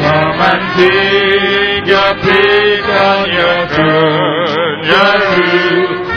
Come and sing your praise and your good, your truth,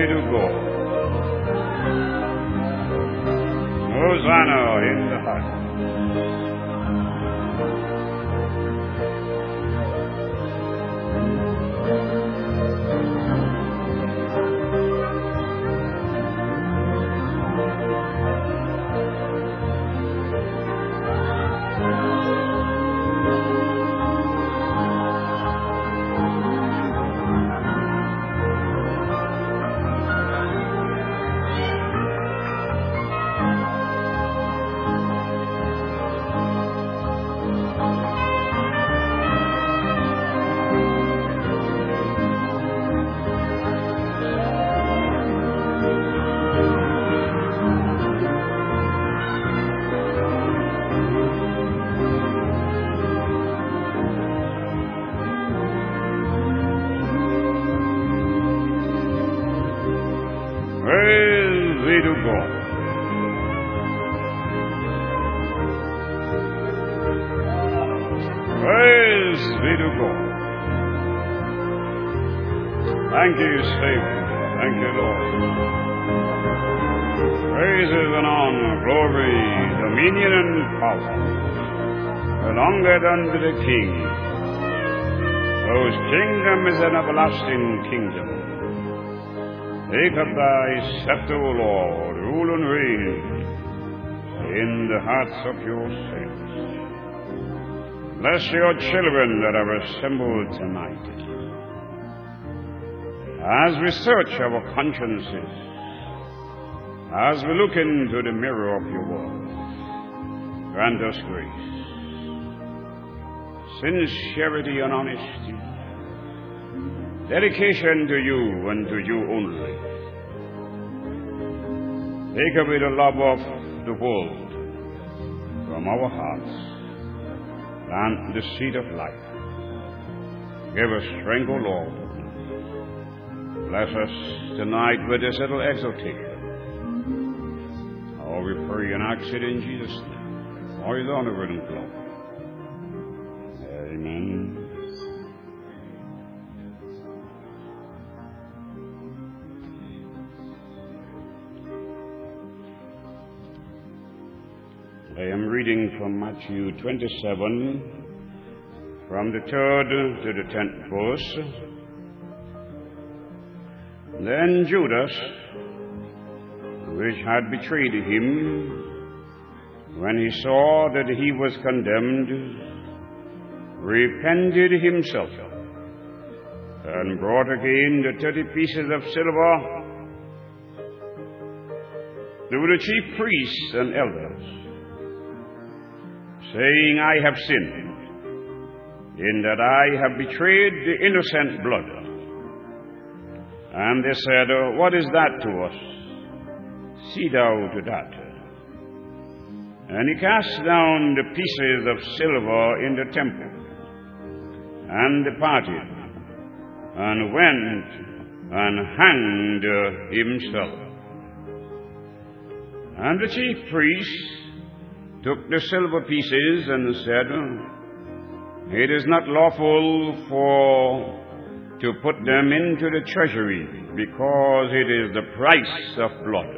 to God. Hosanna in the highest. Thank you, Savior. Thank you, Lord. Praises and honor, glory, dominion and power belongeth unto the King, whose kingdom is an everlasting kingdom. Take up thy scepter, O Lord, rule and reign in the hearts of your saints. Bless your children that are assembled tonight. As we search our consciences, as we look into the mirror of your word, grant us grace, sincerity and honesty, dedication to you and to you only. Take away the love of the world from our hearts. Plant the seed of life. Give us strength, O Lord. Bless us tonight with this little exhortation. Oh, we pray and ask it in Jesus' name. For His honor and glory. Amen. I am reading from Matthew 27, from the 3rd to the 10th verse. Then Judas, which had betrayed him, when he saw that he was condemned, repented himself, and brought again the 30 pieces of silver to the chief priests and elders, saying, I have sinned, in that I have betrayed the innocent blood. And they said, What is that to us? See thou to that. And he cast down the pieces of silver in the temple, and departed, and went and hanged himself. And the chief priests took the silver pieces and said, It is not lawful to put them into the treasury, because it is the price of blood.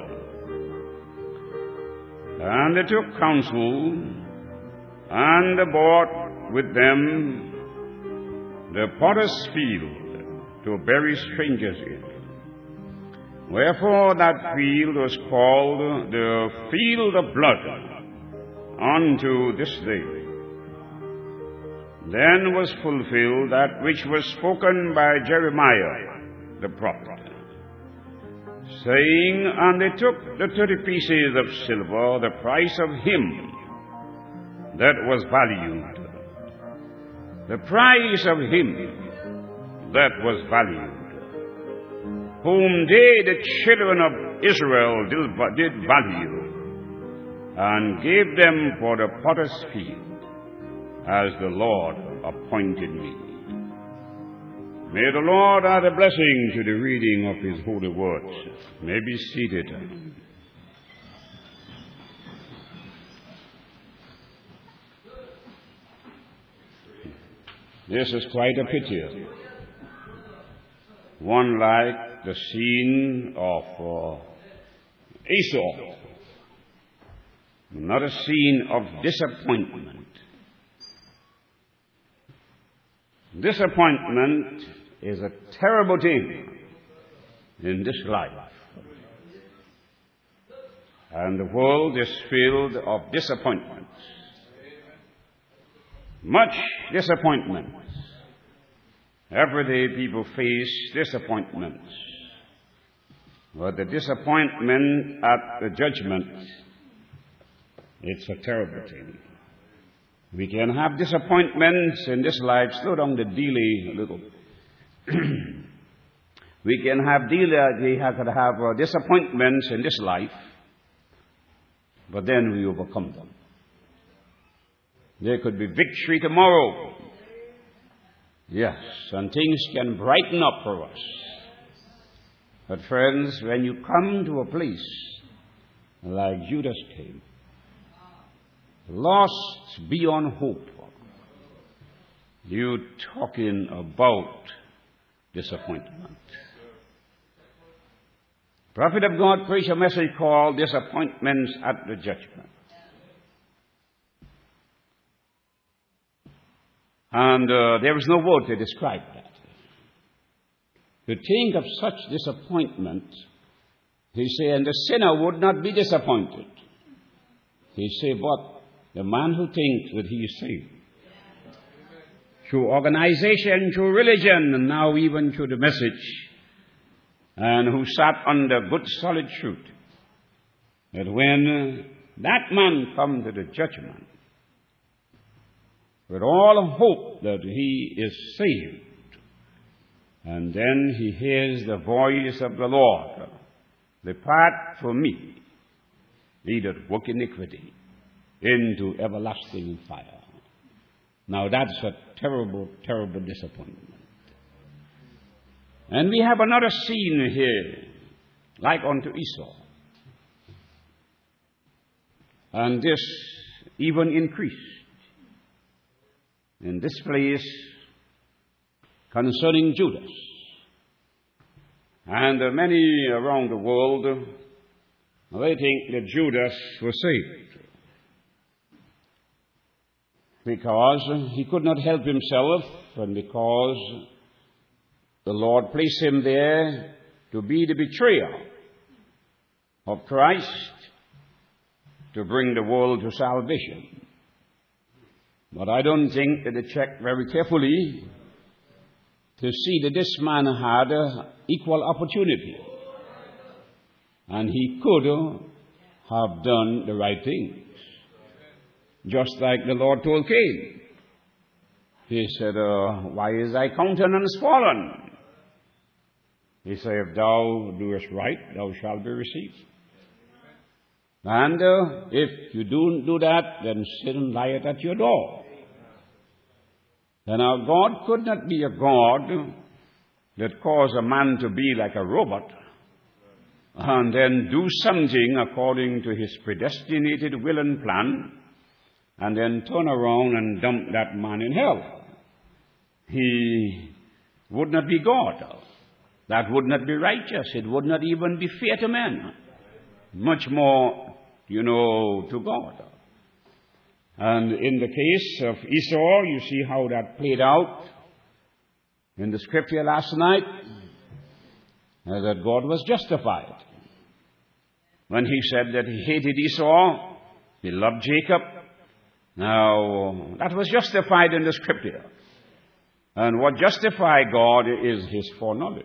And they took counsel, and they bought with them the potter's field to bury strangers in. Wherefore that field was called the field of blood unto this day. Then was fulfilled that which was spoken by Jeremiah the prophet, saying, And they took the 30 pieces of silver, the price of him that was valued, the price of him that was valued, whom they, the children of Israel, did value, and gave them for the potter's field, as the Lord appointed me. May the Lord add a blessing to the reading of His holy words. May be seated. This is quite a picture. One like at the scene of Esau. Not a scene of disappointment. Disappointment is a terrible thing in this life. And the world is filled of disappointments. Much disappointment. Every day people face disappointments. But the disappointment at the judgment, it's a terrible thing. We can have disappointments in this life. Slow down the delay a little. We can have disappointments in this life, but then we overcome them. There could be victory tomorrow. Yes, and things can brighten up for us. But friends, when you come to a place like Judas came, lost beyond hope, you talking about disappointment. Prophet of God preached a message called Disappointments at the Judgment. And there is no word to describe that. To think of such disappointment, he said, and the sinner would not be disappointed. He said, but the man who thinks that he is saved, through organization, through religion, and now even through the message, and who sat under good solid truth, that when that man comes to the judgment, with all hope that he is saved, and then he hears the voice of the Lord, depart from me, ye that work iniquity, into everlasting fire. Now that's a terrible, terrible disappointment. And we have another scene here, like unto Esau. And this even increased. In this place, concerning Judas. And many around the world, they think that Judas was saved, because he could not help himself, and because the Lord placed him there to be the betrayer of Christ, to bring the world to salvation. But I don't think that they checked very carefully to see that this man had equal opportunity. And he could have done the right things. Just like the Lord told Cain. He said, why is thy countenance fallen? He said, if thou doest right, thou shalt be received. And if you don't do that, then sin lieth at your door. And our God could not be a God that caused a man to be like a robot and then do something according to his predestinated will and plan and then turn around and dump that man in hell. He would not be God. That would not be righteous. It would not even be fair to men. Much more, to God. And in the case of Esau, you see how that played out in the scripture last night, that God was justified. When he said that he hated Esau, he loved Jacob. Now, that was justified in the scripture. And what justified God is his foreknowledge.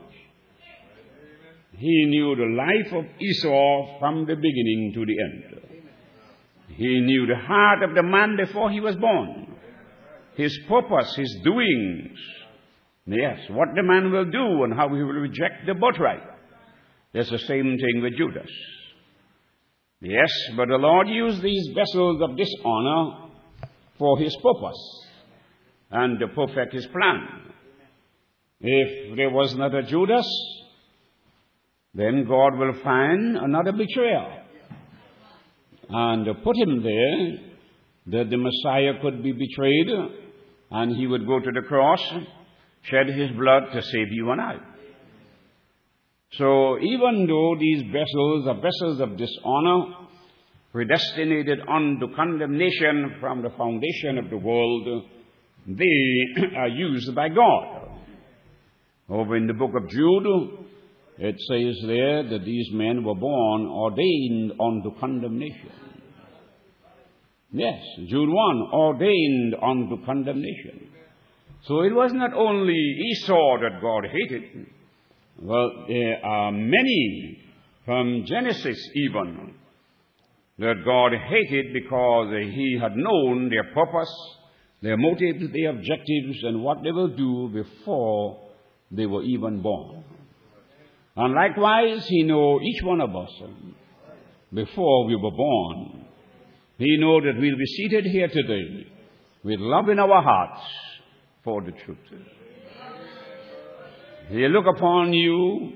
He knew the life of Esau from the beginning to the end. He knew the heart of the man before he was born. His purpose, his doings. Yes, what the man will do and how he will reject the birthright. There's the same thing with Judas. Yes, but the Lord used these vessels of dishonor for his purpose and to perfect his plan. If there was not a Judas, then God will find another betrayer and put him there, that the Messiah could be betrayed, and he would go to the cross, shed his blood to save you and I. So even though these vessels are vessels of dishonor, predestinated unto condemnation from the foundation of the world, they are used by God. Over in the book of Jude, it says there that these men were born ordained unto condemnation. Yes, Jude 1, ordained unto condemnation. So it was not only Esau that God hated. Well, there are many from Genesis even that God hated because he had known their purpose, their motives, their objectives, and what they will do before they were even born. And likewise, He knows each one of us before we were born. He knows that we'll be seated here today with love in our hearts for the truth. He look upon you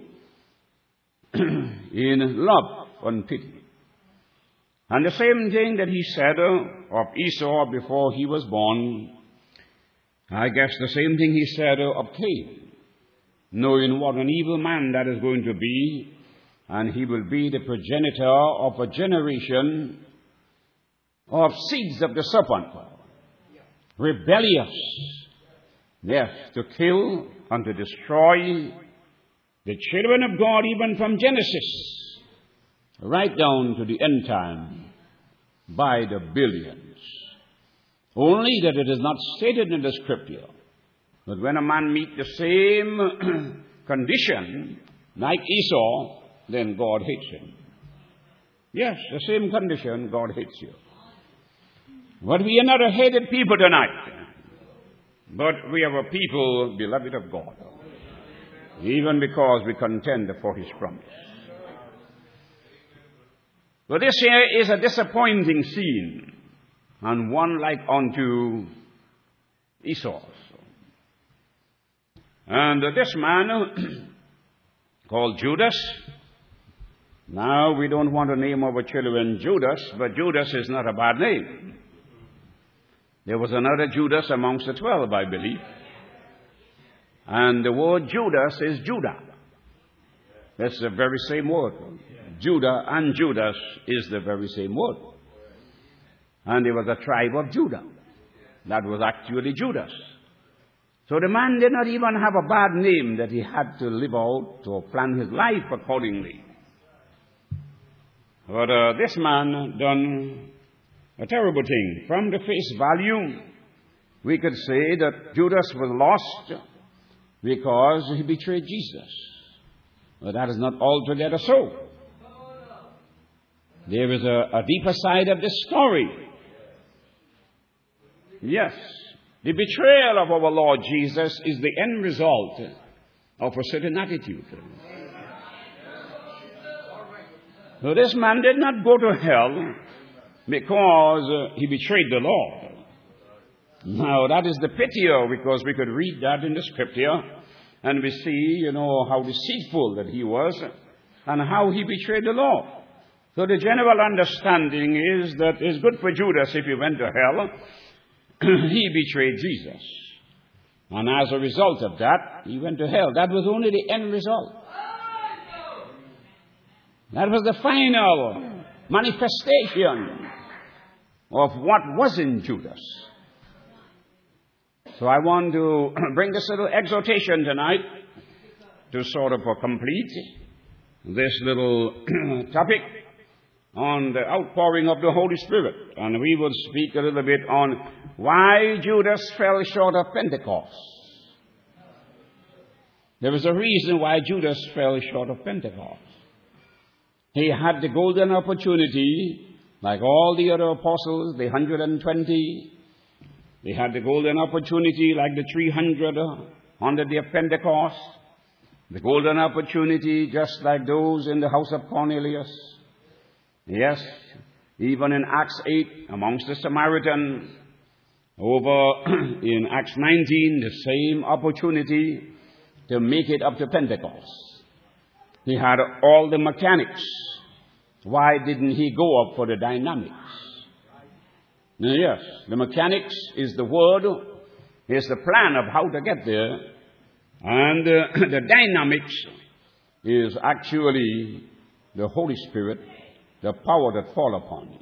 in love and pity. And the same thing that He said of Esau before he was born, I guess the same thing He said of Cain, knowing what an evil man that is going to be, and he will be the progenitor of a generation of seeds of the serpent, rebellious, yes, to kill and to destroy the children of God, even from Genesis right down to the end time, by the billions. Only that it is not stated in the Scripture that when a man meets the same condition like Esau, then God hates him. Yes, the same condition, God hates you. But we are not a hated people tonight. But we are a people beloved of God, even because we contend for His promise. So this here is a disappointing scene, and one like unto Esau's. And this man called Judas, now we don't want to name our children Judas, but Judas is not a bad name. There was another Judas amongst the 12, I believe. And the word Judas is Judah. That's the very same word. Judah and Judas is the very same word. And there was a tribe of Judah. That was actually Judas. So the man did not even have a bad name that he had to live out or plan his life accordingly. But this man done a terrible thing. From the face value, we could say that Judas was lost because he betrayed Jesus. But that is not altogether so. There is a deeper side of this story. Yes, the betrayal of our Lord Jesus is the end result of a certain attitude. So this man did not go to hell because he betrayed the Lord. Now, that is the pity, because we could read that in the Scripture, and we see, how deceitful that he was, and how he betrayed the Lord. So the general understanding is that it's good for Judas if he went to hell. He betrayed Jesus. And as a result of that, he went to hell. That was only the end result. That was the final manifestation of what was in Judas. So I want to bring this little exhortation tonight to sort of complete this little topic on the outpouring of the Holy Spirit. And we will speak a little bit on why Judas fell short of Pentecost. There was a reason why Judas fell short of Pentecost. He had the golden opportunity, like all the other apostles, the 120. They had the golden opportunity, like the 300 on the day of Pentecost. The golden opportunity, just like those in the house of Cornelius. Yes, even in Acts 8, amongst the Samaritans. Over in Acts 19, the same opportunity to make it up to Pentecost. He had all the mechanics. Why didn't he go up for the dynamics? Yes, the mechanics is the word, is the plan of how to get there. And the dynamics is actually the Holy Spirit, the power that fall upon you.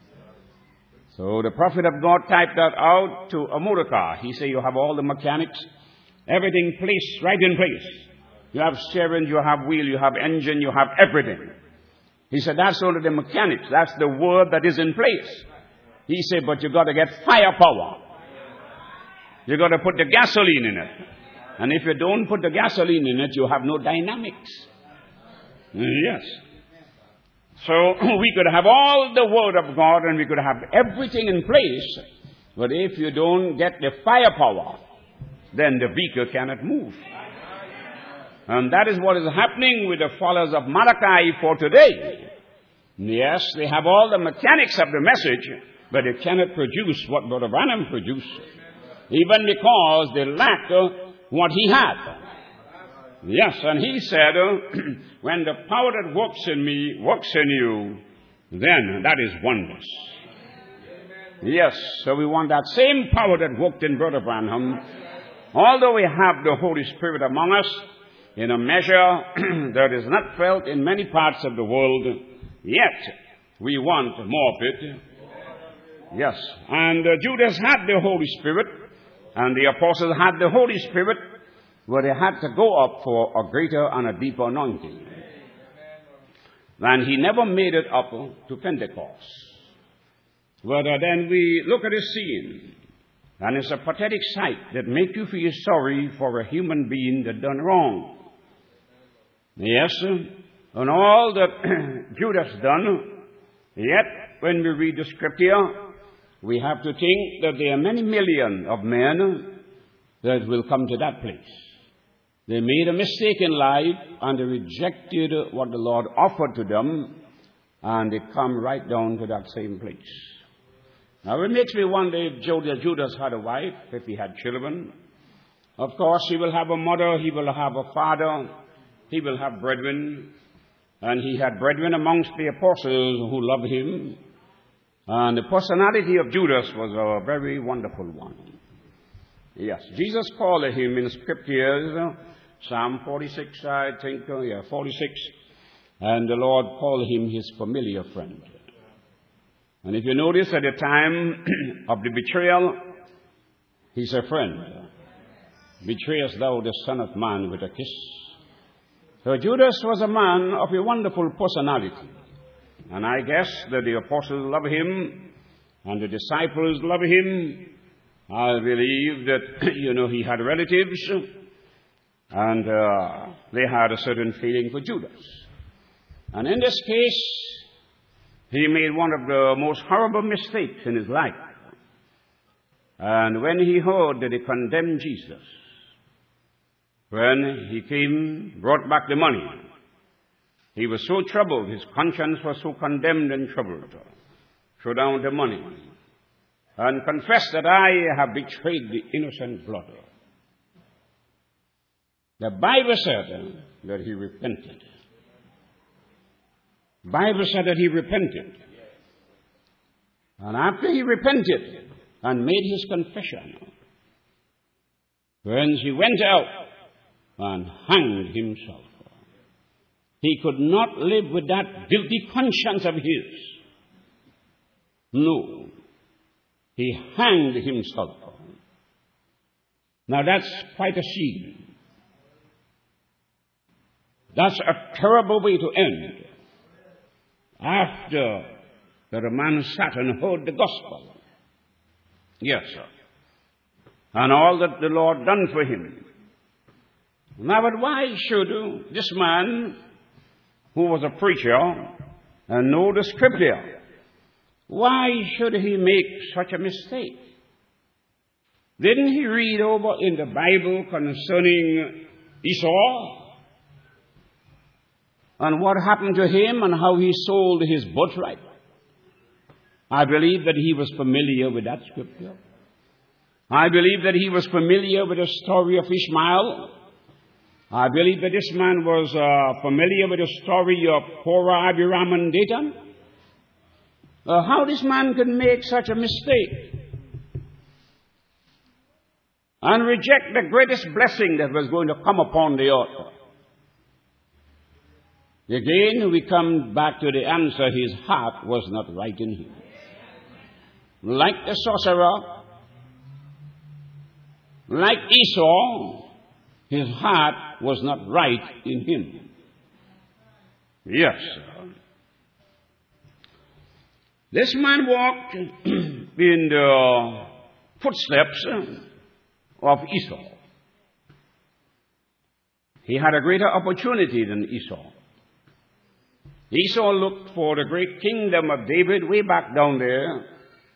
So the prophet of God typed that out to a motor car. He said, you have all the mechanics, everything placed right in place. You have steering, you have wheel, you have engine, you have everything. He said, that's only the mechanics. That's the word that is in place. He said, but you got to get firepower. You got to put the gasoline in it. And if you don't put the gasoline in it, you have no dynamics. Yes. So we could have all the word of God and we could have everything in place. But if you don't get the firepower, then the vehicle cannot move. And that is what is happening with the followers of Malachi for today. Yes, they have all the mechanics of the message, but they cannot produce what Brother Branham produced. Even because they lack what he had. Yes, and he said, when the power that works in me works in you, then that is wondrous. Yes, so we want that same power that worked in Brother Branham. Although we have the Holy Spirit among us, in a measure that is not felt in many parts of the world, yet we want more of it. Yes, and Judas had the Holy Spirit, and the apostles had the Holy Spirit, but they had to go up for a greater and a deeper anointing. And he never made it up to Pentecost. But then we look at the scene, and it's a pathetic sight that makes you feel sorry for a human being that done wrong. Yes, and all that Judas done, yet when we read the scripture, we have to think that there are many millions of men that will come to that place. They made a mistake in life and they rejected what the Lord offered to them, and they come right down to that same place. Now it makes me wonder if Judas had a wife, if he had children. Of course, he will have a mother, he will have a father, he will have brethren, and he had brethren amongst the apostles who loved him. And the personality of Judas was a very wonderful one. Yes, Jesus called him in scriptures, Psalm 46, I think, 46, and the Lord called him his familiar friend. And if you notice at the time of the betrayal, he said, friend, betrayest thou the Son of Man with a kiss? So Judas was a man of a wonderful personality. And I guess that the apostles love him and the disciples love him. I believe that, he had relatives and they had a certain feeling for Judas. And in this case, he made one of the most horrible mistakes in his life. And when he heard that they condemned Jesus, when he came, brought back the money, he was so troubled, his conscience was so condemned and troubled. Threw down the money and confessed that I have betrayed the innocent blood. The Bible said that he repented. The Bible said that he repented. And after he repented and made his confession, when he went out and hanged himself, he could not live with that guilty conscience of his. No. He hanged himself. Now that's quite a scene. That's a terrible way to end. After that a man sat and heard the gospel. Yes, sir. And all that the Lord done for him. Now, but why should this man, who was a preacher and know the scripture, why should he make such a mistake? Didn't he read over in the Bible concerning Esau and what happened to him and how he sold his birthright? I believe that he was familiar with that scripture. I believe that he was familiar with the story of Ishmael. I believe that this man was familiar with the story of Korah, Abiram, and Dathan. How this man could make such a mistake and reject the greatest blessing that was going to come upon the earth. Again, we come back to the answer, his heart was not right in him. Like the sorcerer, like Esau, his heart was not right in him. Yes. This man walked in the footsteps of Esau. He had a greater opportunity than Esau. Esau looked for the great kingdom of David way back down there.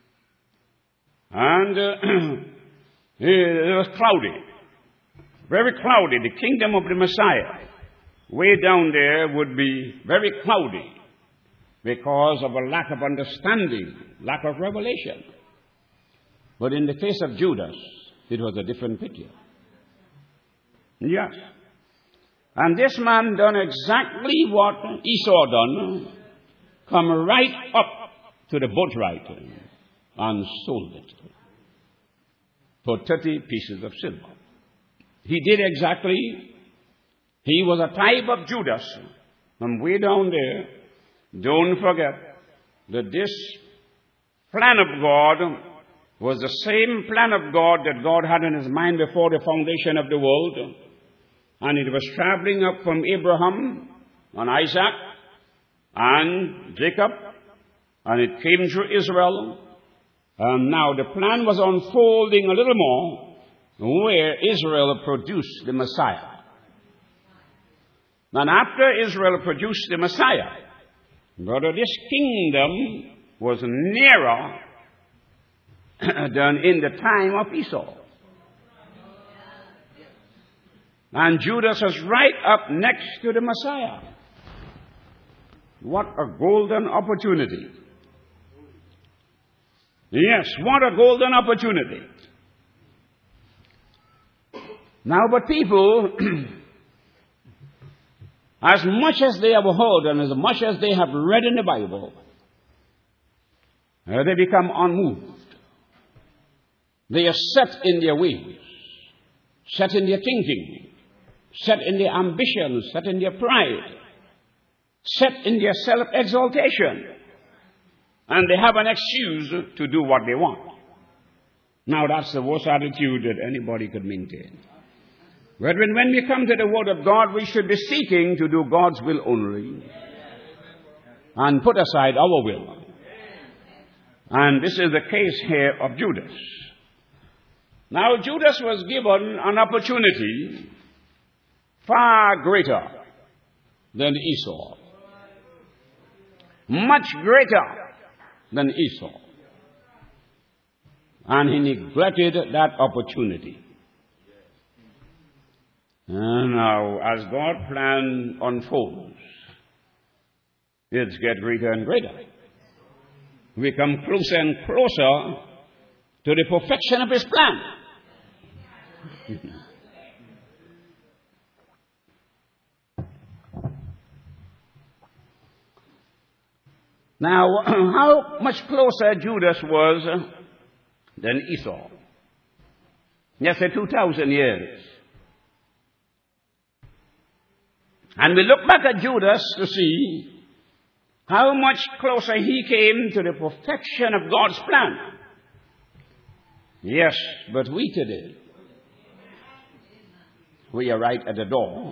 And it was cloudy. Very cloudy. The kingdom of the Messiah way down there would be very cloudy because of a lack of understanding, lack of revelation. But in the case of Judas, it was a different picture. Yes. And this man done exactly what Esau done, come right up to the birthright and sold it for 30 pieces of silver. He did exactly. He was a type of Judas. And way down there, don't forget that this plan of God was the same plan of God that God had in his mind before the foundation of the world. And it was traveling up from Abraham and Isaac and Jacob, and it came through Israel. And now the plan was unfolding a little more, where Israel produced the Messiah. And after Israel produced the Messiah, brother, this kingdom was nearer than in the time of Esau. And Judas was right up next to the Messiah. What a golden opportunity. Yes, what a golden opportunity. Now, but people, as much as they have heard and as much as they have read in the Bible, they become unmoved. They are set in their ways, set in their thinking, set in their ambitions, set in their pride, set in their self-exaltation. And they have an excuse to do what they want. Now that's the worst attitude that anybody could maintain. Brethren, when we come to the Word of God, we should be seeking to do God's will only and put aside our will. And this is the case here of Judas. Now Judas was given an opportunity far greater than Esau. Much greater than Esau. And he neglected that opportunity. And now, as God's plan unfolds, it gets greater and greater. We come closer and closer to the perfection of his plan. Now, how much closer Judas was than Esau? Yes, 2,000 years. And we look back at Judas to see how much closer he came to the perfection of God's plan. Yes, but we today, we are right at the door.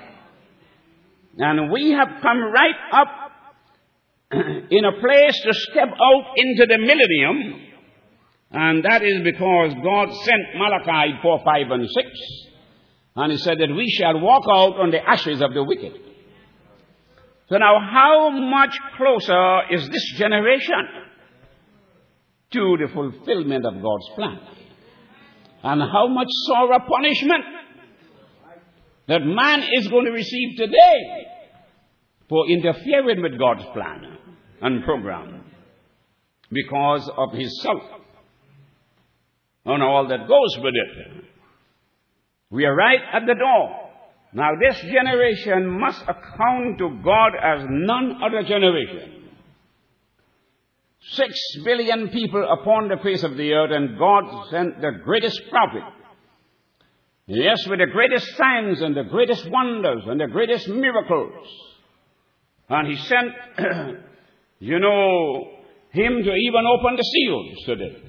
And we have come right up in a place to step out into the millennium, and that is because God sent Malachi 4, 5, and 6, and he said that we shall walk out on the ashes of the wicked. So now, how much closer is this generation to the fulfillment of God's plan? And how much sorrow punishment that man is going to receive today for interfering with God's plan and program because of his self and all that goes with it. We are right at the door. Now this generation must account to God as none other generation. 6 billion people upon the face of the earth, and God sent the greatest prophet. Yes, with the greatest signs and the greatest wonders and the greatest miracles. And he sent, him to even open the seals today.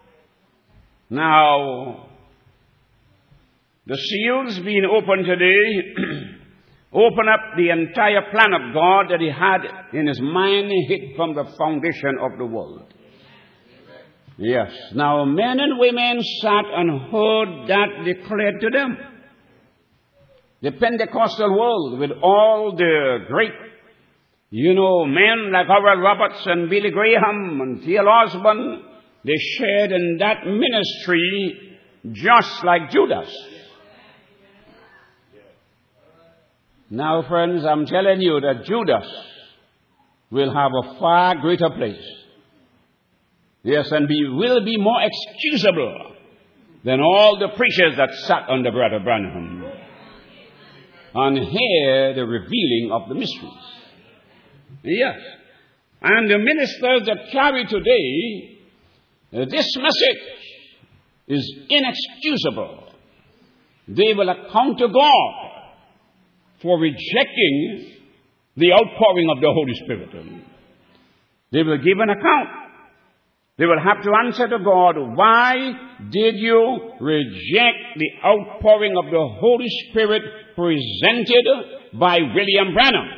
Now, the seals being opened today open up the entire plan of God that he had in his mind hid from the foundation of the world. Yes. Now, men and women sat and heard that declared to them. The Pentecostal world, with all the great, men like Oral Roberts and Billy Graham and T.L. Osborne, they shared in that ministry just like Judas. Now, friends, I'm telling you that Judas will have a far greater place. Yes, and will be more excusable than all the preachers that sat under Brother Branham and hear the revealing of the mysteries. Yes. And the ministers that carry today, this message is inexcusable. They will account to God for rejecting the outpouring of the Holy Spirit. They will give an account. They will have to answer to God, why did you reject the outpouring of the Holy Spirit presented by William Branham?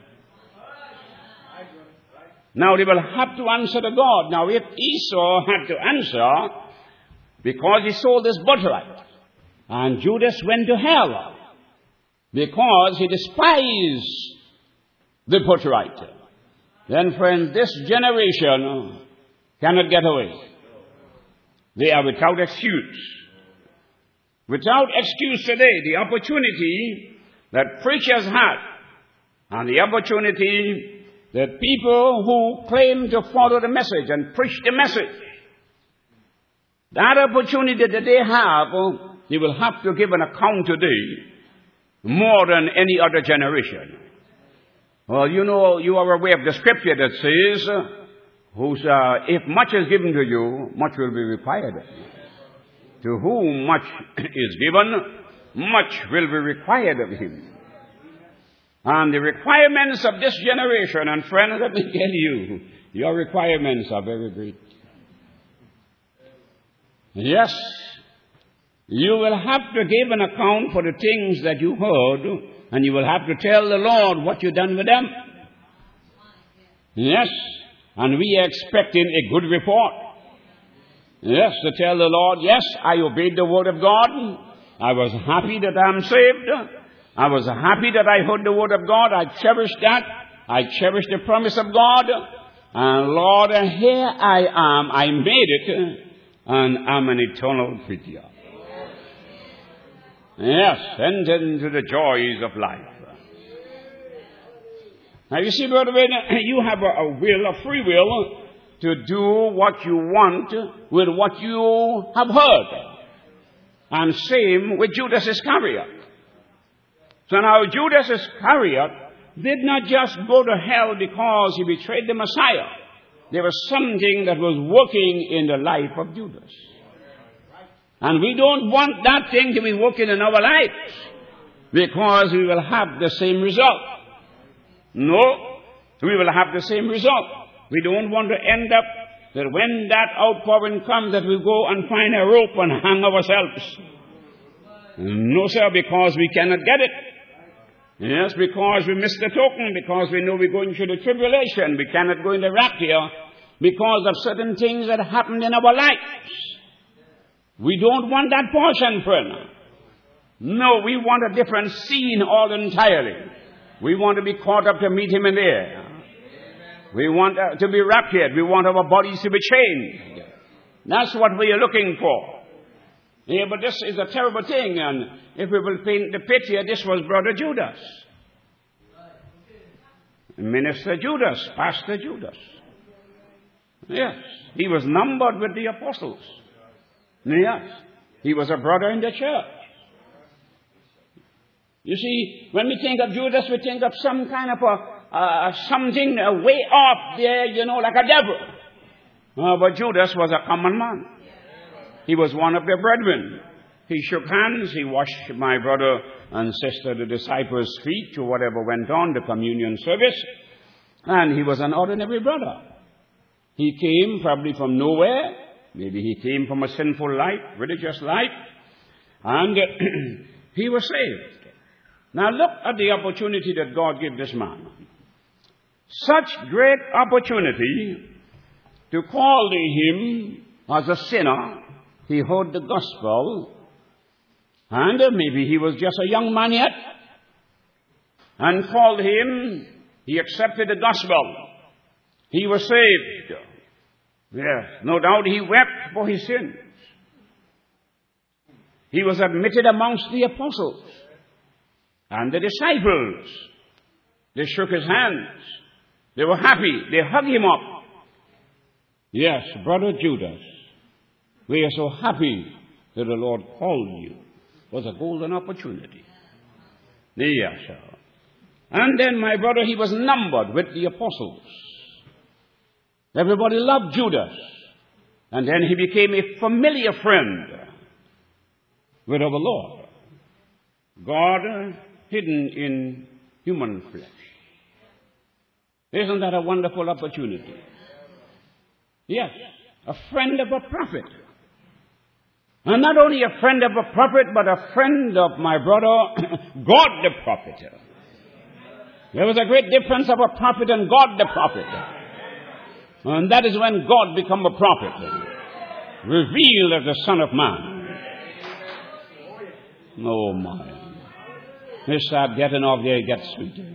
Now they will have to answer to God. Now if Esau had to answer, because he sold his birthright, and Judas went to hell, because he despised the birthright, then friends, this generation cannot get away. They are without excuse. Without excuse today, the opportunity that preachers had, and the opportunity that people who claim to follow the message and preach the message, that opportunity that they have, they will have to give an account today more than any other generation. Well, you are aware of the scripture that says, if much is given to you, much will be required of you. To whom much is given, much will be required of him. And the requirements of this generation, and friends, let me tell you, your requirements are very great. Yes, you will have to give an account for the things that you heard, and you will have to tell the Lord what you've done with them. Yes, and we are expecting a good report. Yes, to tell the Lord, yes, I obeyed the word of God. I was happy that I'm saved. I was happy that I heard the word of God. I cherished that. I cherished the promise of God. And Lord, here I am. I made it. And I'm an eternal creature. Yes, entered into the joys of life. Now you see, brother, you have a will, a free will, to do what you want with what you have heard. And same with Judas Iscariot. So now Judas Iscariot did not just go to hell because he betrayed the Messiah. There was something that was working in the life of Judas. And we don't want that thing to be working in our lives, because we will have the same result. No, we will have the same result. We don't want to end up that when that outpouring comes that we go and find a rope and hang ourselves. No, sir, because we cannot get it. Yes, because we missed the token, because we know we're going through the tribulation. We cannot go in the rapture because of certain things that happened in our lives. We don't want that portion, friend. No, we want a different scene all entirely. We want to be caught up to meet him in the air. We want to be raptured. We want our bodies to be changed. That's what we are looking for. Yeah, but this is a terrible thing. And if we will paint the picture, this was Brother Judas. Minister Judas, Pastor Judas. Yes, he was numbered with the apostles. Yes, he was a brother in the church. You see, when we think of Judas, we think of some kind of something way off there, like a devil. But Judas was a common man. He was one of their brethren. He shook hands. He washed my brother and sister, the disciples' feet, to whatever went on, the communion service. And he was an ordinary brother. He came probably from nowhere. Maybe he came from a sinful life, religious life. And he was saved. Now look at the opportunity that God gave this man. Such great opportunity to call him as a sinner. He heard the gospel. And maybe he was just a young man yet. And called him. He accepted the gospel. He was saved. Yes, no doubt he wept for his sins. He was admitted amongst the apostles and the disciples. They shook his hands. They were happy. They hugged him up. Yes, Brother Judas, we are so happy that the Lord called you. It was a golden opportunity. Yes, sir. And then, my brother, he was numbered with the apostles. Everybody loved Judas. And then he became a familiar friend with our Lord. God hidden in human flesh. Isn't that a wonderful opportunity? Yes, a friend of a prophet. And not only a friend of a prophet, but a friend of my brother, God the prophet. There was a great difference of a prophet and God the prophet. And that is when God become a prophet, revealed as the Son of Man. Oh my. You start getting off there, it gets sweeter.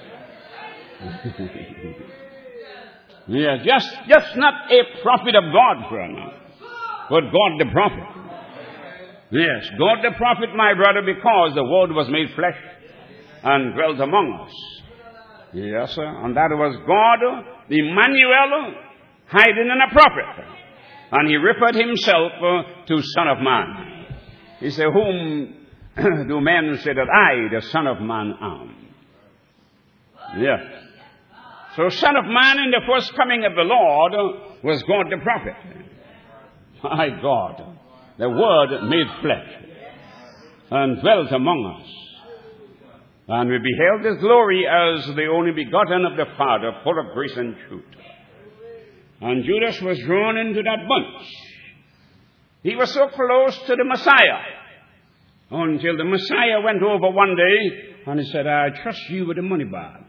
Yeah, just not a prophet of God, friend, but God the prophet. Yes, God the prophet, my brother, because the Word was made flesh and dwelt among us. Yes, sir. And that was God, Emmanuel, hiding in a prophet. And he referred himself to Son of Man. He said, whom do men say that I, the Son of Man, am? Yes. So Son of Man in the first coming of the Lord was God the prophet. My God, the Word made flesh and dwelt among us. And we beheld his glory as the only begotten of the Father, full of grace and truth. And Judas was drawn into that bunch. He was so close to the Messiah until the Messiah went over one day and he said, I trust you with the money bag.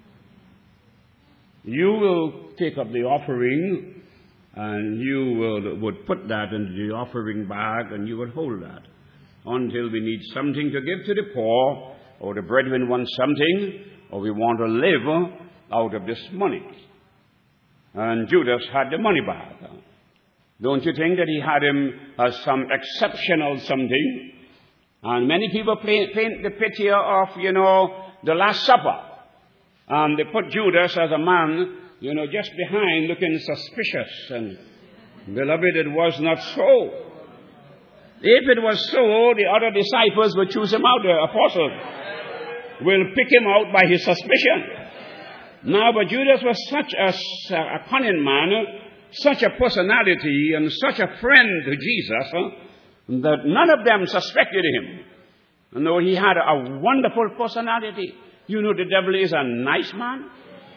You will take up the offering and you would put that into the offering bag and you would hold that until we need something to give to the poor, or the brethren want something, or we want to live out of this money. And Judas had the money bag. Don't you think that he had him as some exceptional something? And many people paint the picture of, the Last Supper. And they put Judas as a man, just behind looking suspicious. And beloved, it was not so. If it was so, the other disciples would choose him out, the apostles will pick him out by his suspicion. Now, but Judas was such a cunning man, such a personality, and such a friend to Jesus, that none of them suspected him. No, he had a wonderful personality. The devil is a nice man.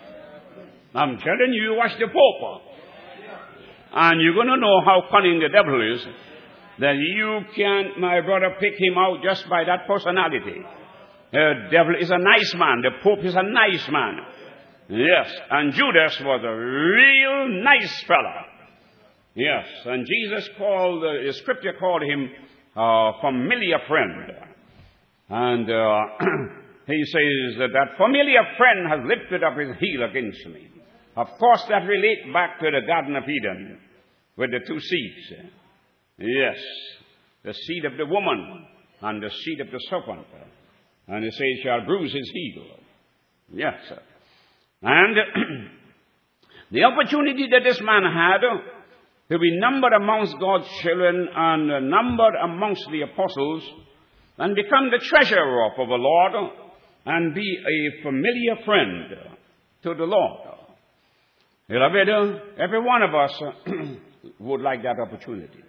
I'm telling you, watch the Pope. And you're going to know how cunning the devil is. That you can't, my brother, pick him out just by that personality. The devil is a nice man. The Pope is a nice man. Yes, and Judas was a real nice fella. Yes, and Jesus called, the scripture called him a familiar friend. And he says that familiar friend has lifted up his heel against me. Of course, that relates back to the Garden of Eden with the two seeds. Yes, the seed of the woman and the seed of the serpent. And he says, shall bruise his heel. Yes, sir. And the opportunity that this man had to be numbered amongst God's children and numbered amongst the apostles and become the treasurer of our Lord and be a familiar friend to the Lord. Beloved, every one of us would like that opportunity.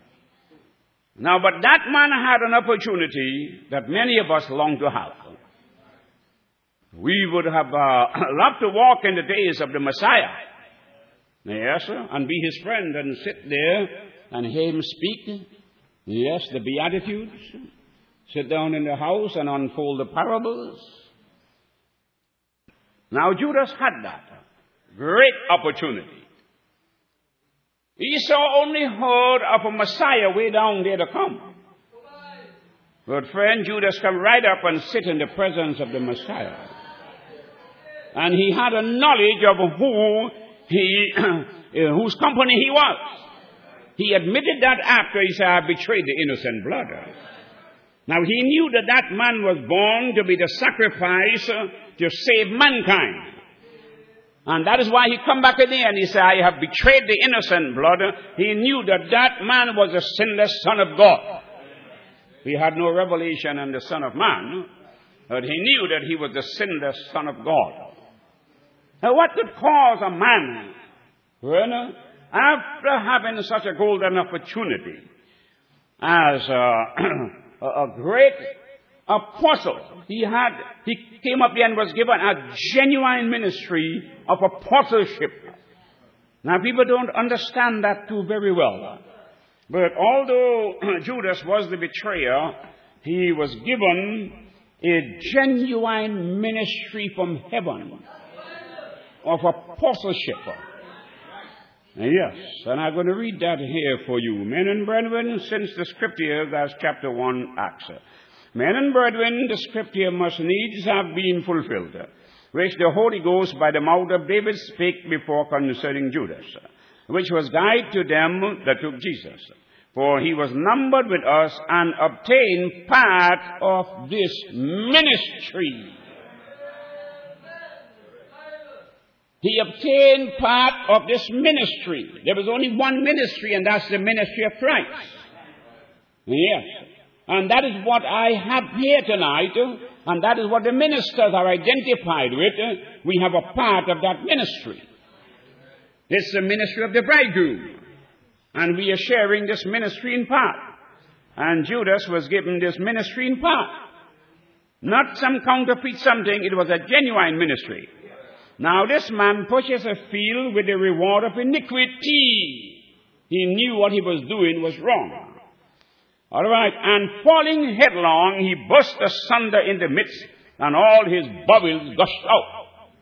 Now, but that man had an opportunity that many of us long to have. We would have loved to walk in the days of the Messiah. Yes, sir, and be his friend and sit there and hear him speak. Yes, the Beatitudes. Sit down in the house and unfold the parables. Now Judas had that great opportunity. Esau only heard of a Messiah way down there to come. But friend, Judas come right up and sit in the presence of the Messiah. And he had a knowledge of whose company he was. He admitted that after he said, I betrayed the innocent blood. Now he knew that that man was born to be the sacrifice to save mankind. And that is why he come back again and he said, I have betrayed the innocent blood. He knew that that man was the sinless Son of God. He had no revelation on the Son of Man, but he knew that he was the sinless Son of God. Now what could cause a man, after having such a golden opportunity as a great apostle, he came up there and was given a genuine ministry of apostleship. Now people don't understand that too very well. But although Judas was the betrayer, he was given a genuine ministry from heaven of apostleship. Yes, and I'm going to read that here for you. Men and brethren, since the scripture, that's chapter 1, Acts. Men and brethren, the scripture must needs have been fulfilled, which the Holy Ghost by the mouth of David spake before concerning Judas, which was guide to them that took Jesus. For he was numbered with us and obtained part of this ministry. He obtained part of this ministry. There was only one ministry, and that's the ministry of Christ. Yes. And that is what I have here tonight, and that is what the ministers are identified with. We have a part of that ministry. This is the ministry of the bridegroom. And we are sharing this ministry in part. And Judas was given this ministry in part. Not some counterfeit something, it was a genuine ministry. Now this man purchased a field with the reward of iniquity. He knew what he was doing was wrong. All right, and falling headlong, he burst asunder in the midst, and all his bubbles gushed out.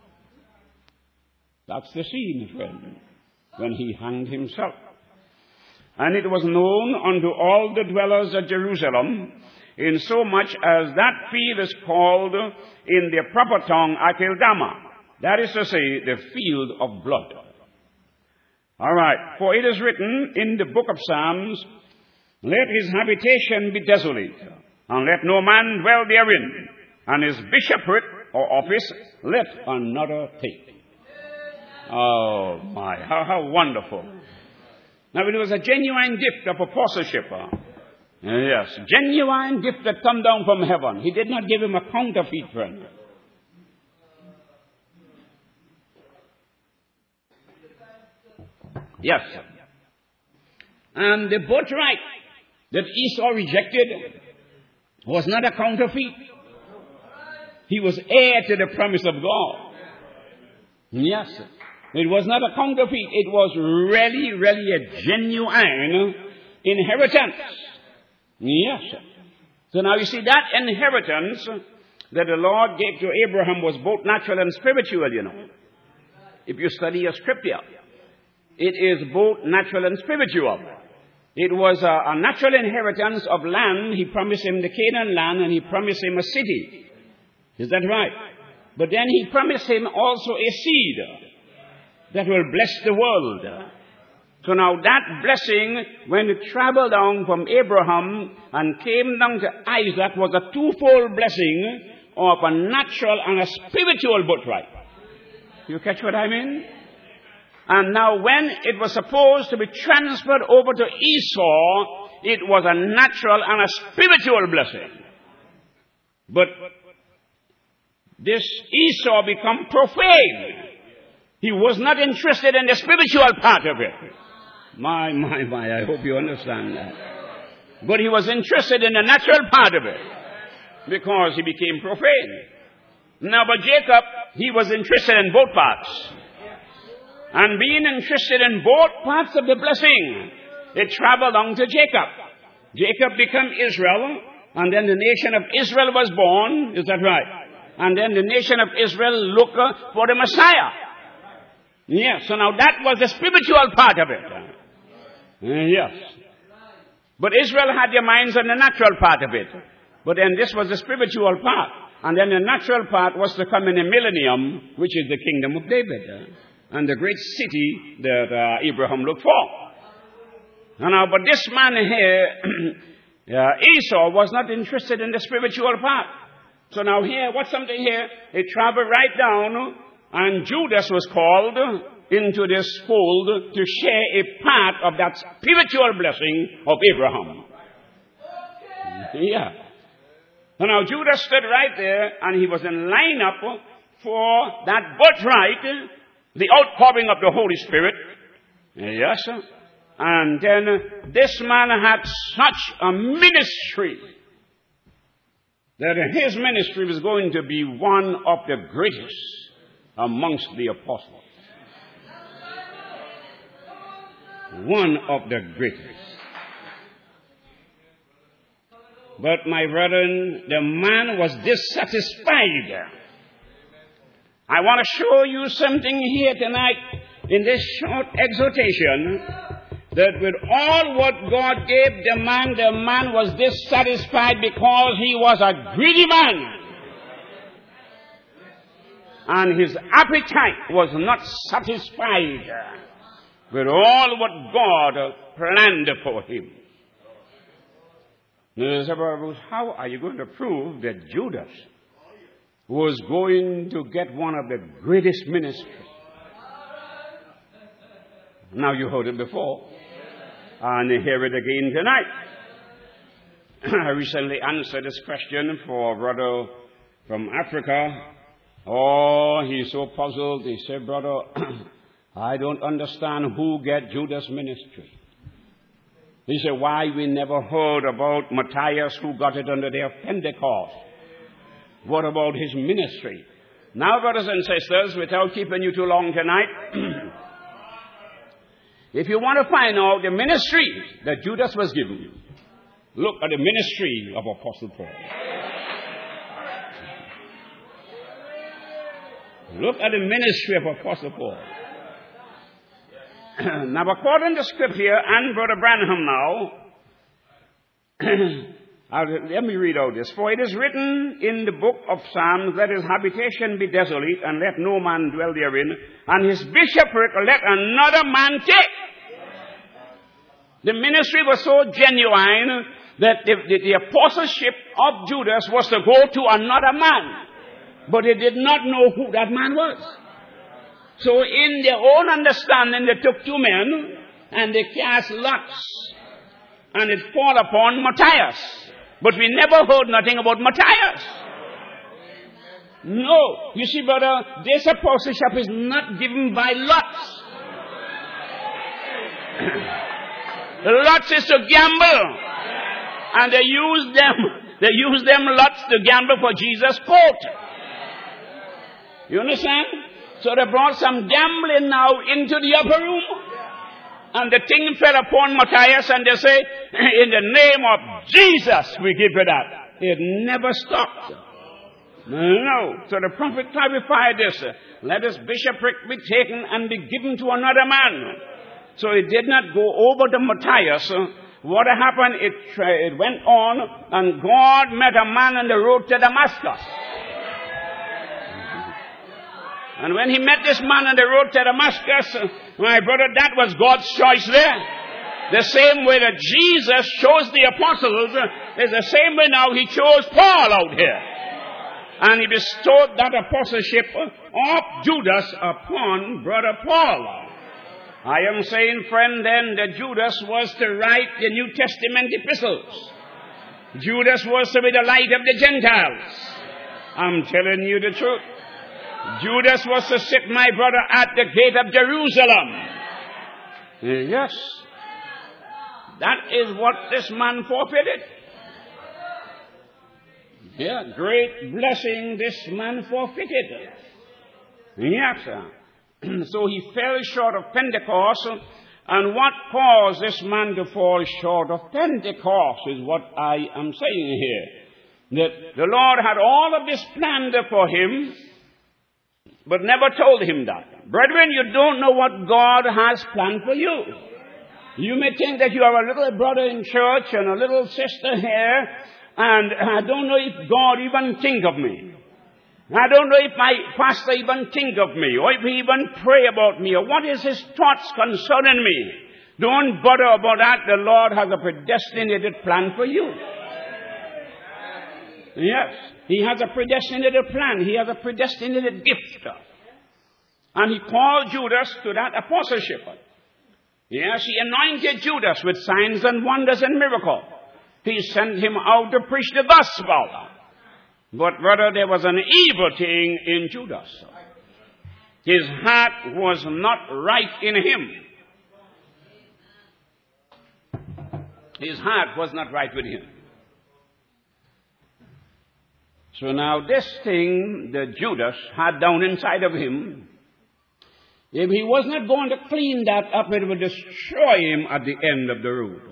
That's the scene, friend, when he hanged himself. And it was known unto all the dwellers of Jerusalem, in so much as that field is called in the proper tongue Akeldama. That is to say, the field of blood. All right, for it is written in the book of Psalms, let his habitation be desolate, and let no man dwell therein, and his bishopric or office let another take. Oh my, how wonderful. Now it was a genuine gift of apostleship. Yes, genuine gift that come down from heaven. He did not give him a counterfeit, friend. Yes. And the birthright that Esau rejected was not a counterfeit. He was heir to the promise of God. Yes. It was not a counterfeit. It was really a genuine inheritance. Yes. So now you see that inheritance that the Lord gave to Abraham was both natural and spiritual, you know. If you study your scripture, it is both natural and spiritual. It was a natural inheritance of land. He promised him the Canaan land, and he promised him a city. Is that right? But then he promised him also a seed that will bless the world. So now that blessing, when it traveled down from Abraham and came down to Isaac, was a twofold blessing of a natural and a spiritual birthright. You catch what I mean? And now when it was supposed to be transferred over to Esau, it was a natural and a spiritual blessing. But this Esau became profane. He was not interested in the spiritual part of it. My, I hope you understand that. But he was interested in the natural part of it, because he became profane. Now, but Jacob, he was interested in both parts. And being interested in both parts of the blessing, it traveled on to Jacob. Jacob became Israel, and then the nation of Israel was born. Is that right? And then the nation of Israel looked for the Messiah. Yes, so now that was the spiritual part of it. Yes. But Israel had their minds on the natural part of it. But then this was the spiritual part. And then the natural part was to come in the millennium, which is the kingdom of David. And the great city that Abraham looked for. Now, but this man here, Esau, was not interested in the spiritual part. So now here, what's something here? It traveled right down, and Judas was called into this fold to share a part of that spiritual blessing of Abraham. Yeah. So now Judas stood right there, and he was in line up for that birthright, the outpouring of the Holy Spirit. Yes, sir. And then this man had such a ministry that his ministry was going to be one of the greatest amongst the apostles. One of the greatest. But my brethren, the man was dissatisfied. I want to show you something here tonight in this short exhortation, that with all what God gave the man was dissatisfied because he was a greedy man. And his appetite was not satisfied with all what God planned for him. Now, how are you going to prove that Judas was going to get one of the greatest ministries? Now you heard it before, and you hear it again tonight. I recently answered this question for a brother from Africa. Oh, he's so puzzled. He said, brother, I don't understand who get Judas' ministry. He said, why we never heard about Matthias who got it under their Pentecost? What about his ministry? Now, brothers and sisters, without keeping you too long tonight, if you want to find out the ministry that Judas was given, look at the ministry of Apostle Paul. Look at the ministry of Apostle Paul. Now, according to Scripture and Brother Branham now, let me read out this. For it is written in the book of Psalms, let his habitation be desolate, and let no man dwell therein, and his bishopric let another man take. The ministry was so genuine that the apostleship of Judas was to go to another man. But they did not know who that man was. So in their own understanding, they took two men and they cast lots. And it fall upon Matthias. But we never heard nothing about Matthias. No. You see, brother, this apostleship is not given by lots. Lots is to gamble. And they use them lots to gamble for Jesus' coat. You understand? So they brought some gambling now into the upper room. And the thing fell upon Matthias, and they say, in the name of Jesus, we give it that. It never stopped. No. So the prophet clarified this. Let his bishopric be taken and be given to another man. So it did not go over to Matthias. What happened? It went on, and God met a man on the road to Damascus. And when he met this man on the road to Damascus, my brother, that was God's choice there. The same way that Jesus chose the apostles is the same way now he chose Paul out here. And he bestowed that apostleship of Judas upon brother Paul. I am saying, friend, then that Judas was to write the New Testament epistles. Judas was to be the light of the Gentiles. I'm telling you the truth. Judas was to sit, my brother, at the gate of Jerusalem. Yes. That is what this man forfeited. Yeah, great blessing this man forfeited. Yes, sir. So he fell short of Pentecost. And what caused this man to fall short of Pentecost is what I am saying here. That the Lord had all of this planned for him, but never told him that. Brethren, you don't know what God has planned for you. You may think that you have a little brother in church and a little sister here, and I don't know if God even think of me. I don't know if my pastor even think of me, or if he even pray about me, or what is his thoughts concerning me. Don't bother about that. The Lord has a predestinated plan for you. Yes, he has a predestinated plan. He has a predestinated gift. And he called Judas to that apostleship. Yes, he anointed Judas with signs and wonders and miracles. He sent him out to preach the gospel. But brother, there was an evil thing in Judas. His heart was not right in him. His heart was not right with him. So now this thing that Judas had down inside of him, if he was not going to clean that up, it would destroy him at the end of the road.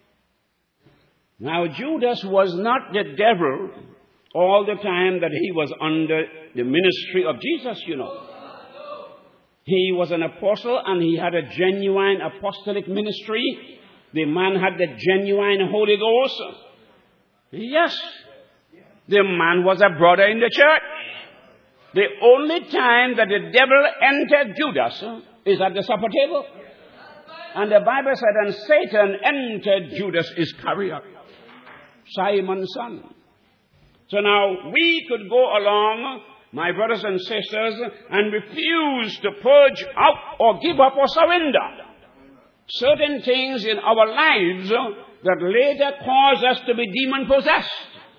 Now Judas was not the devil all the time that he was under the ministry of Jesus, you know. He was an apostle and he had a genuine apostolic ministry. The man had the genuine Holy Ghost. Yes, the man was a brother in the church. The only time that the devil entered Judas is at the supper table. And the Bible said, and Satan entered Judas Iscariot, Simon's son. So now we could go along, my brothers and sisters, and refuse to purge out or give up or surrender certain things in our lives that later cause us to be demon-possessed.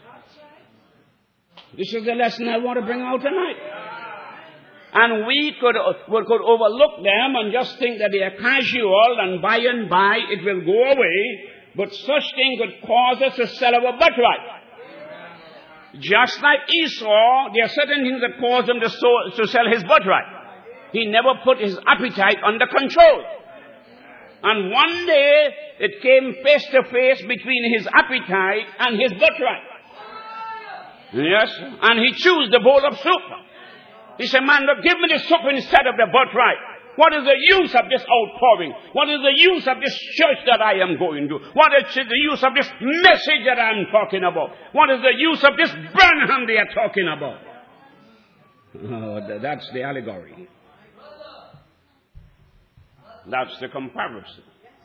This is the lesson I want to bring out tonight. And we could overlook them and just think that they are casual and by it will go away. But such things could cause us to sell our birthright. Just like Esau, there are certain things that cause him to sell his birthright. He never put his appetite under control. And one day, it came face to face between his appetite and his birthright. Yes, and he chose the bowl of soup. He said, man, look, give me the soup instead of the birthright. What is the use of this outpouring? What is the use of this church that I am going to? What is the use of this message that I am talking about? What is the use of this Branham they are talking about? Oh, that's the allegory. That's the comparison.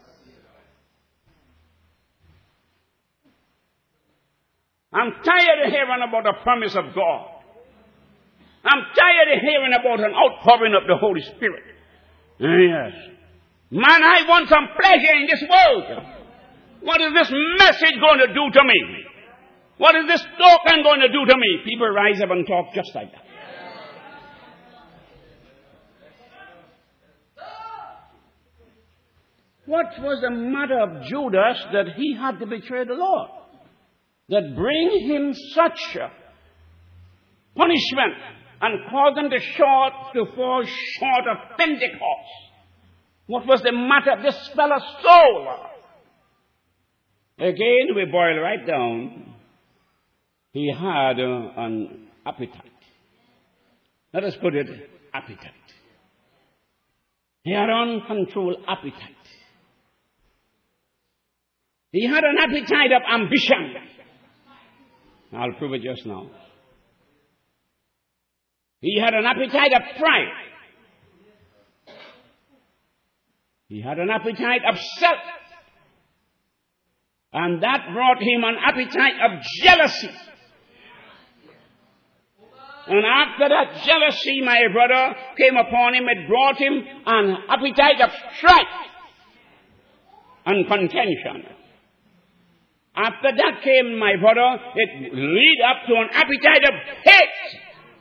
I'm tired of hearing about the promise of God. I'm tired of hearing about an outpouring of the Holy Spirit. Yes. Man, I want some pleasure in this world. What is this message going to do to me? What is this token going to do to me? People rise up and talk just like that. What was the matter of Judas that he had to betray the Lord? That bring him such punishment and cause him to fall short of Pentecost. What was the matter of this fellow's soul? Again, we boil right down. He had an appetite. Let us put it, appetite. He had uncontrolled appetite. He had an appetite of ambition. I'll prove it just now. He had an appetite of pride. He had an appetite of self. And that brought him an appetite of jealousy. And after that jealousy, my brother, came upon him, it brought him an appetite of strife and contention. After that came, my brother, it led up to an appetite of hate.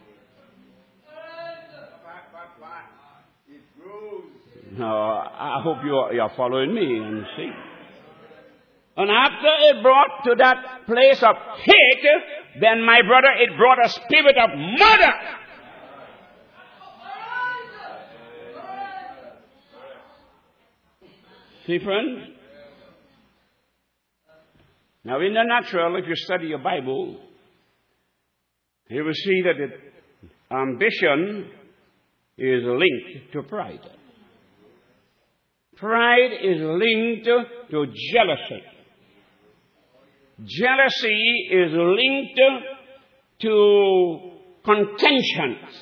I hope you are following me and see. And after it brought to that place of hate, then my brother, it brought a spirit of murder. See, friends? Now, in the natural, if you study your Bible, you will see that ambition is linked to pride. Pride is linked to jealousy. Jealousy is linked to contentions.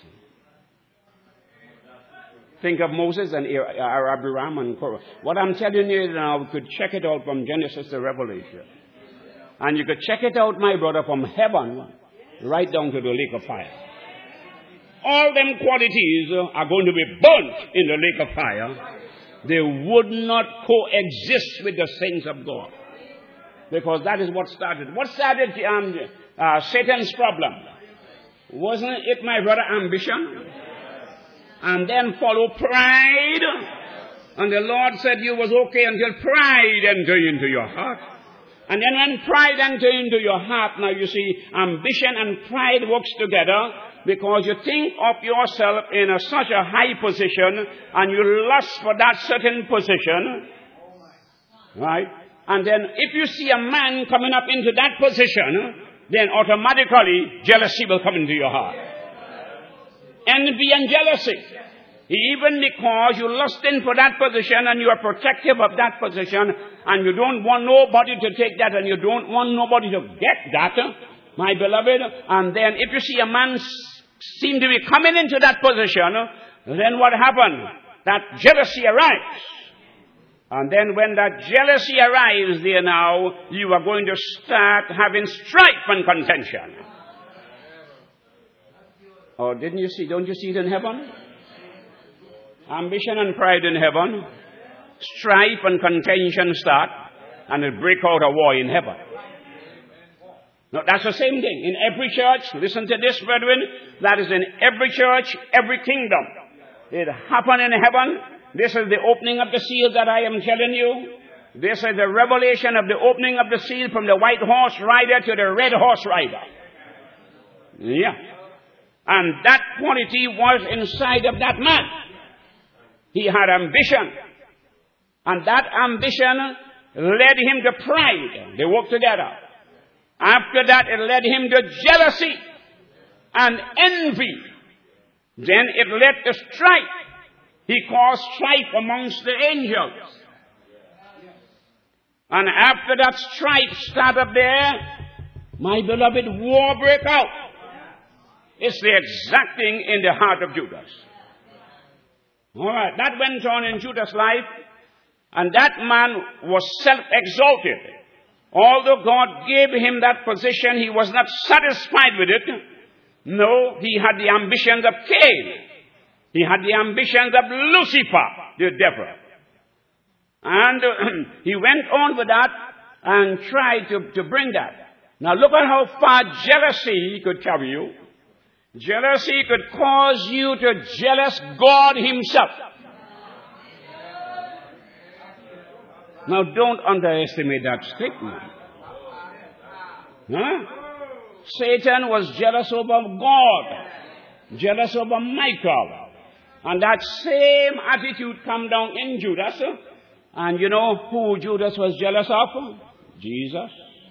Think of Moses and Abraham and Korah. What I'm telling you now, we could check it out from Genesis to Revelation. And you could check it out, my brother, from heaven right down to the lake of fire. All them qualities are going to be burnt in the lake of fire. They would not coexist with the saints of God. Because that is what started. What started Satan's problem? Wasn't it, my brother, ambition? And then follow pride. And the Lord said you was okay until pride entered into your heart. And then when pride entered into your heart, now you see, ambition and pride works together because you think of yourself in such a high position and you lust for that certain position. Right? And then if you see a man coming up into that position, then automatically jealousy will come into your heart. Envy and jealousy. Even because you lusting for that position and you are protective of that position and you don't want nobody to take that and you don't want nobody to get that, my beloved, and then if you see a man seem to be coming into that position, then what happened? That jealousy arrives. And then when that jealousy arrives there now, you are going to start having strife and contention. Oh, don't you see it in heaven? Ambition and pride in heaven. Strife and contention start. And it break out a war in heaven. Now, that's the same thing. In every church, listen to this, brethren. That is in every church, every kingdom. It happened in heaven. This is the opening of the seal that I am telling you. This is the revelation of the opening of the seal from the white horse rider to the red horse rider. Yeah. And that quality was inside of that man. He had ambition. And that ambition led him to pride. They worked together. After that, it led him to jealousy and envy. Then it led to strife. He caused strife amongst the angels. And after that strife started there, my beloved, war broke out. It's the exact thing in the heart of Judas. All right, that went on in Judas' life, and that man was self-exalted. Although God gave him that position, he was not satisfied with it. No, he had the ambitions of Cain. He had the ambitions of Lucifer, the devil. And he went on with that and tried to bring that. Now look at how far jealousy could carry you. Jealousy could cause you to jealous God himself. Now don't underestimate that statement. Huh? Satan was jealous over God. Jealous over Michael. And that same attitude come down in Judas. And you know who Judas was jealous of? Jesus.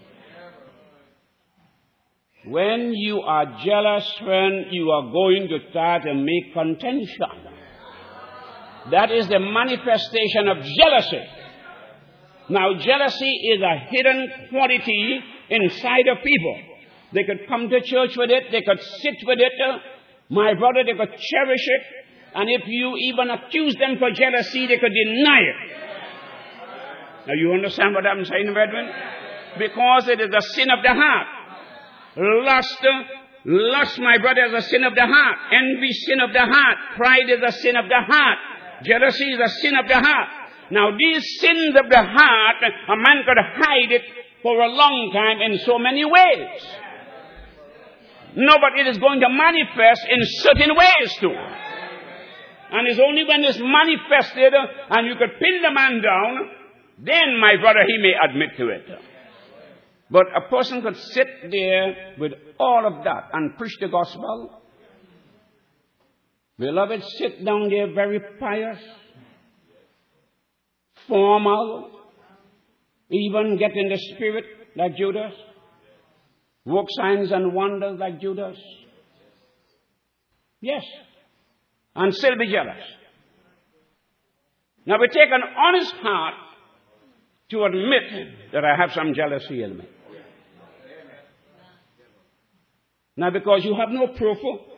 When you are jealous, friend, you are going to start to make contention. That is the manifestation of jealousy. Now, jealousy is a hidden quality inside of people. They could come to church with it. They could sit with it. My brother, they could cherish it. And if you even accuse them for jealousy, they could deny it. Now, you understand what I'm saying, brethren? Because it is a sin of the heart. Lust, my brother, is a sin of the heart. Envy, sin of the heart. Pride is a sin of the heart. Jealousy is a sin of the heart. Now, these sins of the heart, a man could hide it for a long time in so many ways. No, but it is going to manifest in certain ways too. And it's only when it's manifested and you could pin the man down, then, my brother, he may admit to it. But a person could sit there with all of that and preach the gospel. Beloved, sit down there very pious, formal, even get in the spirit like Judas, work signs and wonders like Judas. Yes, and still be jealous. Now we take an honest heart to admit that I have some jealousy in me. Now because you have no proof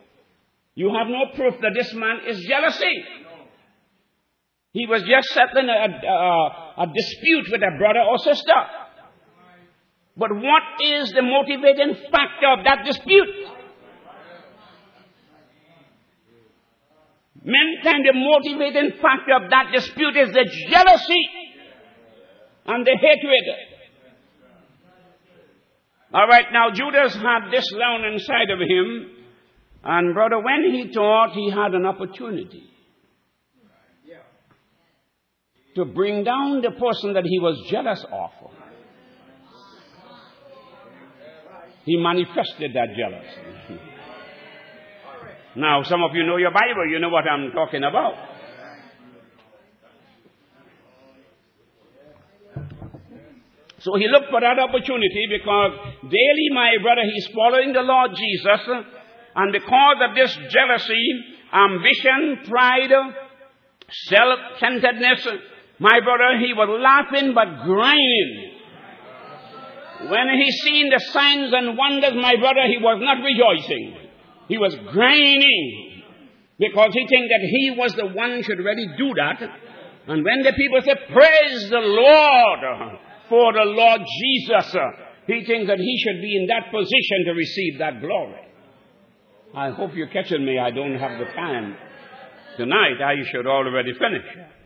that this man is jealousy. He was just settling a dispute with a brother or sister. But what is the motivating factor of that dispute? Many times the motivating factor of that dispute is the jealousy and the hatred. All right, now Judas had this down inside of him. And brother, when he thought he had an opportunity to bring down the person that he was jealous of, he manifested that jealousy. Now, some of you know your Bible. You know what I'm talking about. So he looked for that opportunity because daily, my brother, he's following the Lord Jesus. And because of this jealousy, ambition, pride, self-centeredness, my brother, he was laughing but grinding. When he seen the signs and wonders, my brother, he was not rejoicing. He was grinding because he think that he was the one should really do that. And when the people say, praise the Lord for the Lord Jesus, he thinks that he should be in that position to receive that glory. I hope you're catching me. I don't have the time tonight. I should already finish.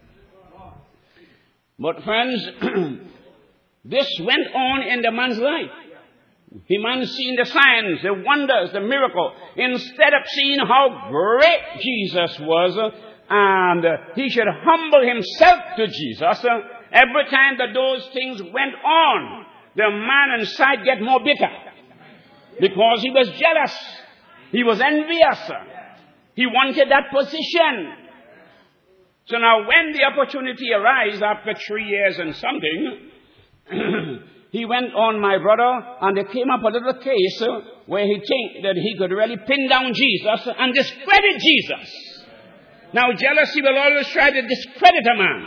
But friends, this went on in the man's life. He man seen the signs, the wonders, the miracle. Instead of seeing how great Jesus was, and he should humble himself to Jesus, every time that those things went on, the man inside get more bitter. Because he was jealous. He was envious. He wanted that position. So now when the opportunity arose after 3 years and something, he went on, my brother, and there came up a little case where he think that he could really pin down Jesus and discredit Jesus. Now jealousy will always try to discredit a man.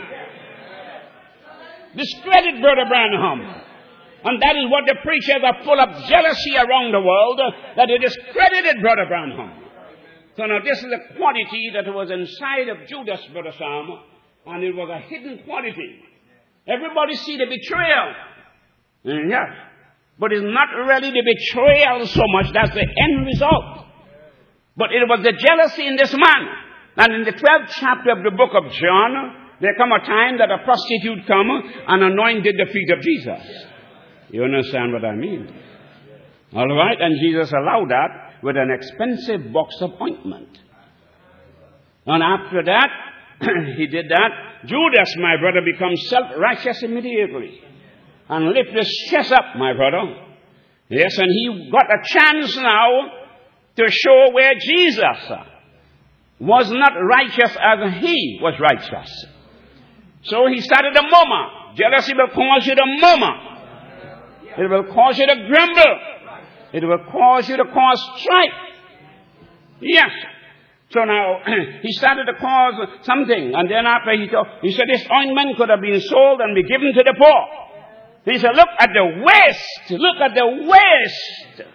Discredit Brother Branham. And that is what the preachers are full of jealousy around the world, that they discredited Brother Branham. So now this is a quality that was inside of Judas, Brother Sam, and it was a hidden quality. Everybody see the betrayal. Yes. But it's not really the betrayal so much, that's the end result. But it was the jealousy in this man. And in the 12th chapter of the book of John, there come a time that a prostitute come and anointed the feet of Jesus. You understand what I mean? All right, and Jesus allowed that with an expensive box of ointment. And after that, he did that. Judas, my brother, becomes self-righteous immediately. And lift his chest up, my brother. Yes, and he got a chance now to show where Jesus was not righteous as he was righteous. So he started to murmur. Jealousy will cause you to murmur. It will cause you to grumble. It will cause you to cause strife. Yes. So now, he started to cause something. And then after he said this ointment could have been sold and be given to the poor. He said, look at the waste. Look at the waste.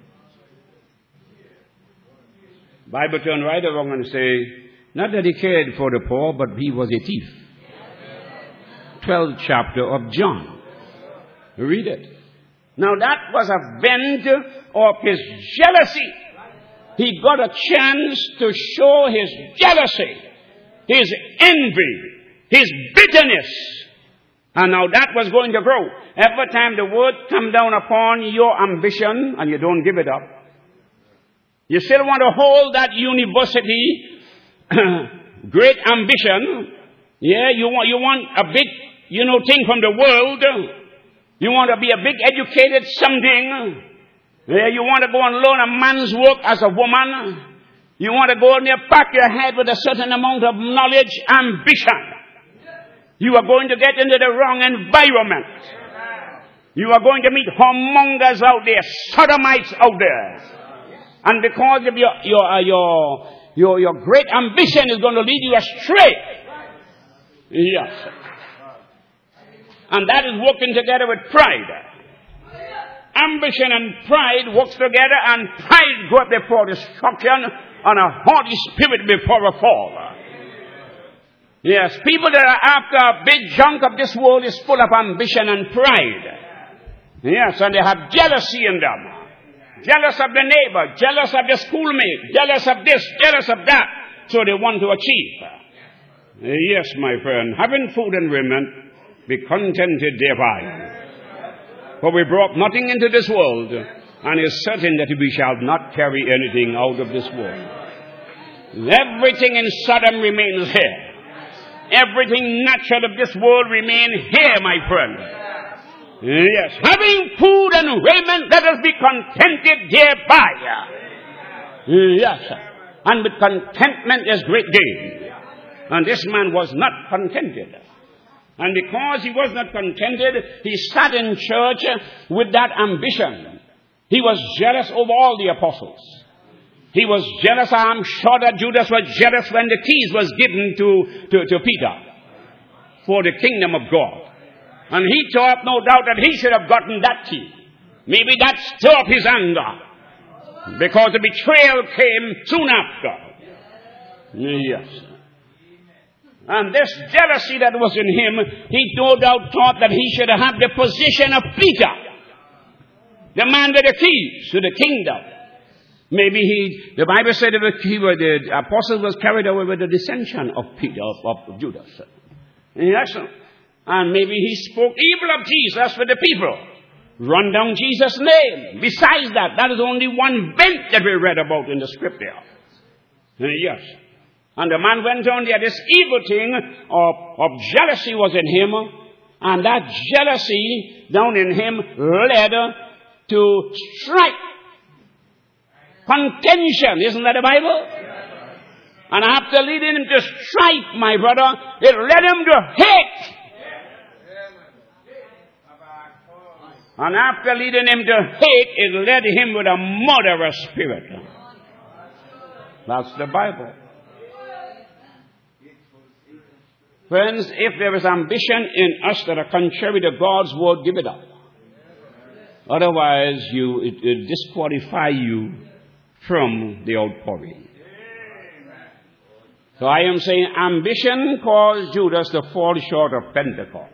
Bible turned right around and say, not that he cared for the poor, but he was a thief. 12th chapter of John. Read it. Now that was a vent of his jealousy. He got a chance to show his jealousy, his envy, his bitterness. And now that was going to grow. Every time the word come down upon your ambition and you don't give it up, you still want to hold that university, great ambition. Yeah, you want a big, thing from the world. You want to be a big educated something. You want to go and learn a man's work as a woman. You want to go and pack your head with a certain amount of knowledge, ambition. You are going to get into the wrong environment. You are going to meet whoremongers out there, sodomites out there. And because of your great ambition is going to lead you astray. Yes. And that is working together with pride. Ambition and pride works together, and pride goes before destruction, and a haughty spirit before a fall. Yes, people that are after a big chunk of this world is full of ambition and pride. Yes, and they have jealousy in them. Jealous of the neighbor, jealous of the schoolmate, jealous of this, jealous of that. So they want to achieve. Yes, my friend, having food and raiment, be contented thereby. For we brought nothing into this world, and it is certain that we shall not carry anything out of this world. Everything in Sodom remains here. Everything natural of this world remains here, my friend. Yes, having food and raiment, let us be contented thereby. Yes, and with contentment is great gain. And this man was not contented. And because he was not contented, he sat in church with that ambition. He was jealous over all the apostles. He was jealous. I'm sure that Judas was jealous when the keys was given to Peter for the kingdom of God. And he thought, no doubt, that he should have gotten that key. Maybe that stirred up his anger, because the betrayal came soon after. Yes. And this jealousy that was in him, he no doubt thought that he should have the position of Peter, the man with the keys to the kingdom. Maybe the Bible said that the apostle was carried away with the dissension of Peter, of Judas. Yes. And maybe he spoke evil of Jesus with the people. Run down Jesus' name. Besides that, that is only one bent that we read about in the scripture. Yes. And the man went on there. This evil thing of jealousy was in him. And that jealousy down in him led to strife. Contention. Isn't that the Bible? And after leading him to strife, my brother, it led him to hate. And after leading him to hate, it led him with a murderous spirit. That's the Bible. Friends, if there is ambition in us that are contrary to God's word, give it up. Otherwise, it disqualify you from the outpouring. So I am saying ambition caused Judas to fall short of Pentecost.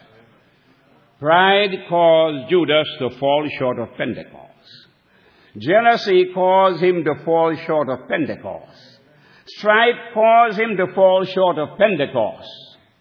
Pride caused Judas to fall short of Pentecost. Jealousy caused him to fall short of Pentecost. Strife caused him to fall short of Pentecost.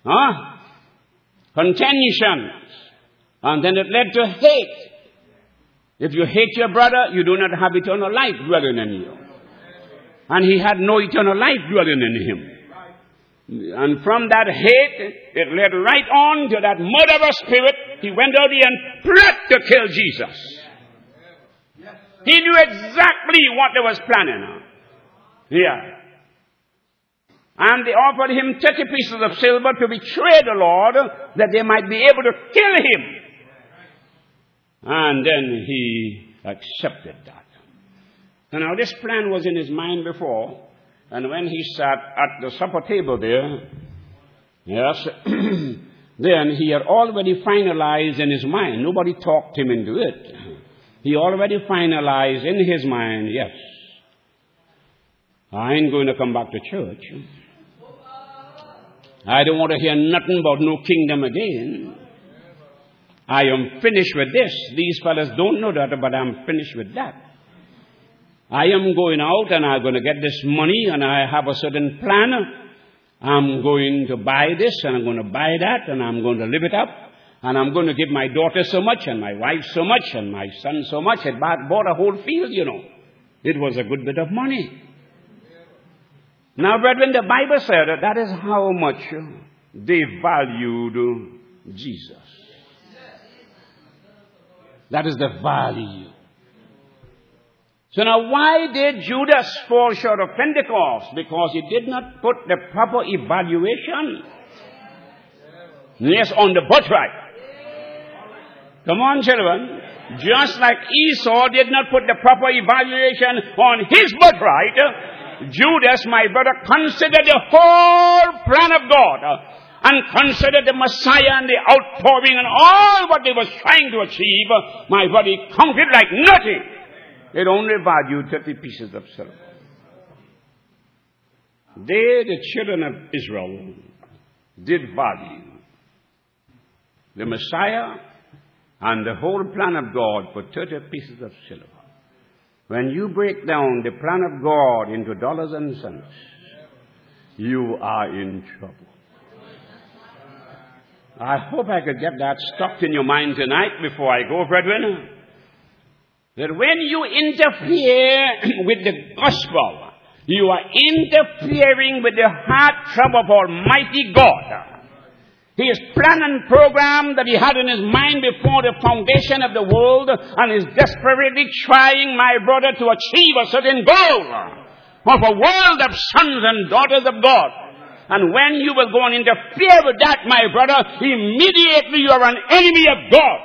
Contention. And then it led to hate. If you hate your brother, you do not have eternal life dwelling in you. And he had no eternal life dwelling in him. And from that hate, it led right on to that murderous spirit. He went out there and plotted to kill Jesus. He knew exactly what they was planning on. Yeah. And they offered him 30 pieces of silver to betray the Lord, that they might be able to kill him. And then he accepted that. So now this plan was in his mind before. And when he sat at the supper table there, yes, then he had already finalized in his mind. Nobody talked him into it. He already finalized in his mind, yes, I ain't going to come back to church. I don't want to hear nothing about no kingdom again. I am finished with this. These fellas don't know that, but I'm finished with that. I am going out and I'm going to get this money, and I have a certain plan. I'm going to buy this and I'm going to buy that, and I'm going to live it up. And I'm going to give my daughter so much and my wife so much and my son so much. It bought a whole field, you know. It was a good bit of money. Now, brethren, the Bible said that is how much they valued Jesus. That is the value. So now why did Judas fall short of Pentecost? Because he did not put the proper evaluation. Yes, on the birthright. Come on, children. Just like Esau did not put the proper evaluation on his birthright, Judas, my brother, considered the whole plan of God and considered the Messiah and the outpouring and all what they was trying to achieve. My brother, he counted like nothing. It only valued 30 pieces of silver. They, the children of Israel, did value the Messiah and the whole plan of God for 30 pieces of silver. When you break down the plan of God into dollars and cents, you are in trouble. I hope I could get that stuck in your mind tonight before I go, brethren. That when you interfere with the gospel, you are interfering with the heart trouble of Almighty God. His plan and program that he had in his mind before the foundation of the world, and is desperately trying, my brother, to achieve a certain goal of a world of sons and daughters of God. And when you will go and interfere with that, my brother, immediately you are an enemy of God.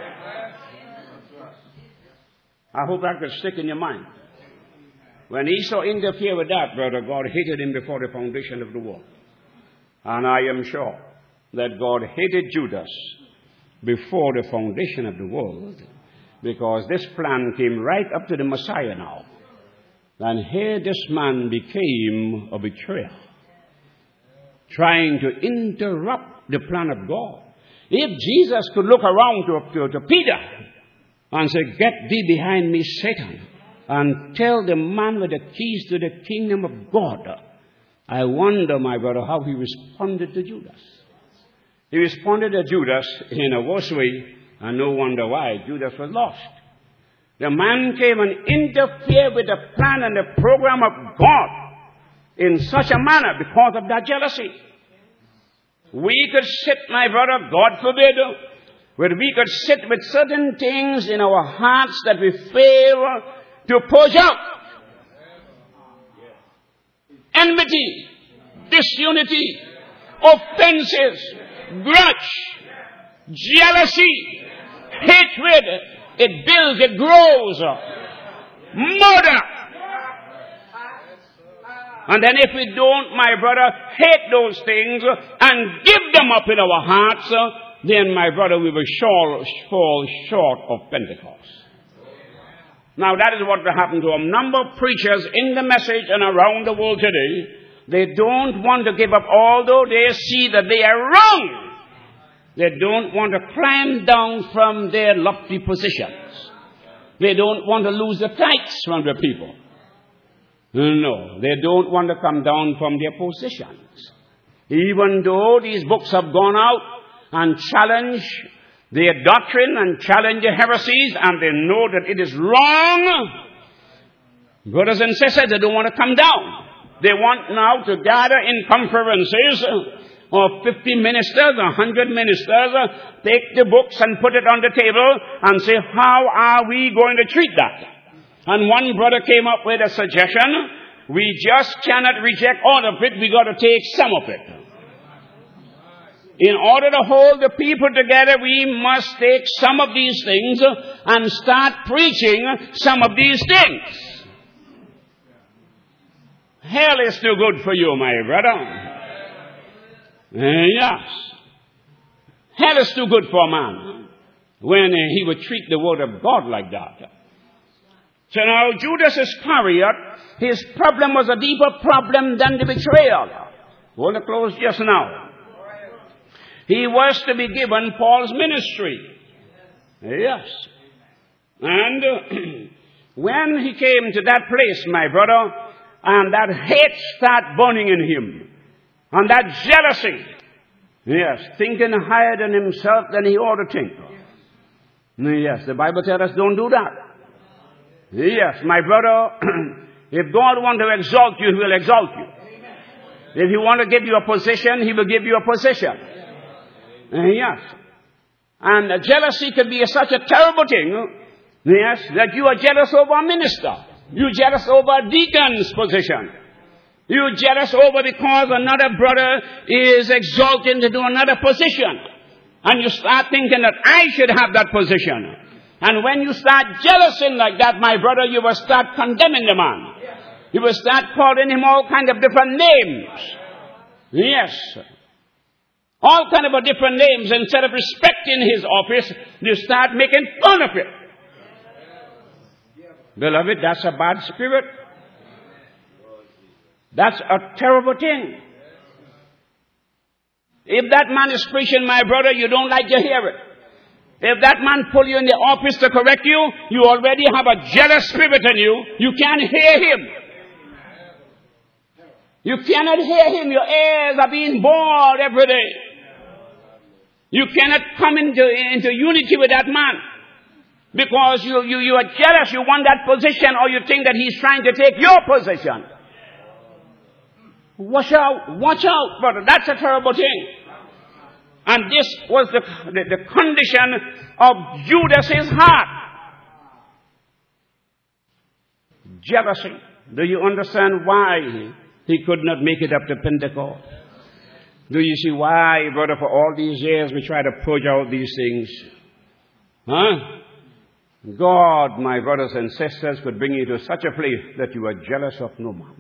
I hope that could stick in your mind. When Esau interfered with that, brother, God hated him before the foundation of the world. And I am sure that God hated Judas before the foundation of the world, because this plan came right up to the Messiah now. And here this man became a betrayer, trying to interrupt the plan of God. If Jesus could look around to Peter and say, "Get thee behind me, Satan," and tell the man with the keys to the kingdom of God, I wonder, my brother, how he responded to Judas. He responded to Judas in a worse way, and no wonder why. Judas was lost. The man came and interfered with the plan and the program of God in such a manner because of that jealousy. We could sit, my brother, God forbid, where we could sit with certain things in our hearts that we fail to push out. Enmity, disunity, offenses, grudge, jealousy, hatred. It builds, it grows. Murder. And then if we don't, my brother, hate those things and give them up in our hearts, then, my brother, we will fall short of Pentecost. Now, that is what will happen to a number of preachers in the message and around the world today. They don't want to give up, although they see that they are wrong. They don't want to climb down from their lofty positions. They don't want to lose the tithes from the people. No, they don't want to come down from their positions. Even though these books have gone out and challenged their doctrine and challenge the heresies, and they know that it is wrong, brothers and sisters, they don't want to come down. They want now to gather in conferences of 50 ministers, 100 ministers, take the books and put it on the table and say, how are we going to treat that? And one brother came up with a suggestion. We just cannot reject all of it. We got to take some of it. In order to hold the people together, we must take some of these things and start preaching some of these things. Hell is too good for you, my brother. Yes. Hell is too good for a man when he would treat the word of God like that. So now Judas Iscariot, his problem was a deeper problem than the betrayal. Hold it close just now. He was to be given Paul's ministry. Yes. And when he came to that place, my brother, and that hate started burning in him, and that jealousy, yes, thinking higher than himself than he ought to think. Yes, the Bible tells us don't do that. Yes, my brother, if God wants to exalt you, He will exalt you. If He wants to give you a position, He will give you a position. Yes. And jealousy could be such a terrible thing, yes, that you are jealous over a minister. You're jealous over a deacon's position. You're jealous over because another brother is exalted into another position. And you start thinking that I should have that position. And when you start jealousing like that, my brother, you will start condemning the man. You will start calling him all kind of different names. Yes. All kind of different names. Instead of respecting his office, you start making fun of it. Beloved, that's a bad spirit. That's a terrible thing. If that man is preaching, my brother, you don't like to hear it. If that man pull you in the office to correct you, you already have a jealous spirit in you. You can't hear him. You cannot hear him. Your ears are being bored every day. You cannot come into unity with that man. Because you are jealous. You want that position, or you think that he's trying to take your position. Watch out, brother. That's a terrible thing. And this was the condition of Judas's heart. Jealousy. Do you understand why he could not make it up to Pentecost? Do you see why, brother, for all these years we try to purge out these things? Huh? God, my brothers and sisters, could bring you to such a place that you are jealous of no man.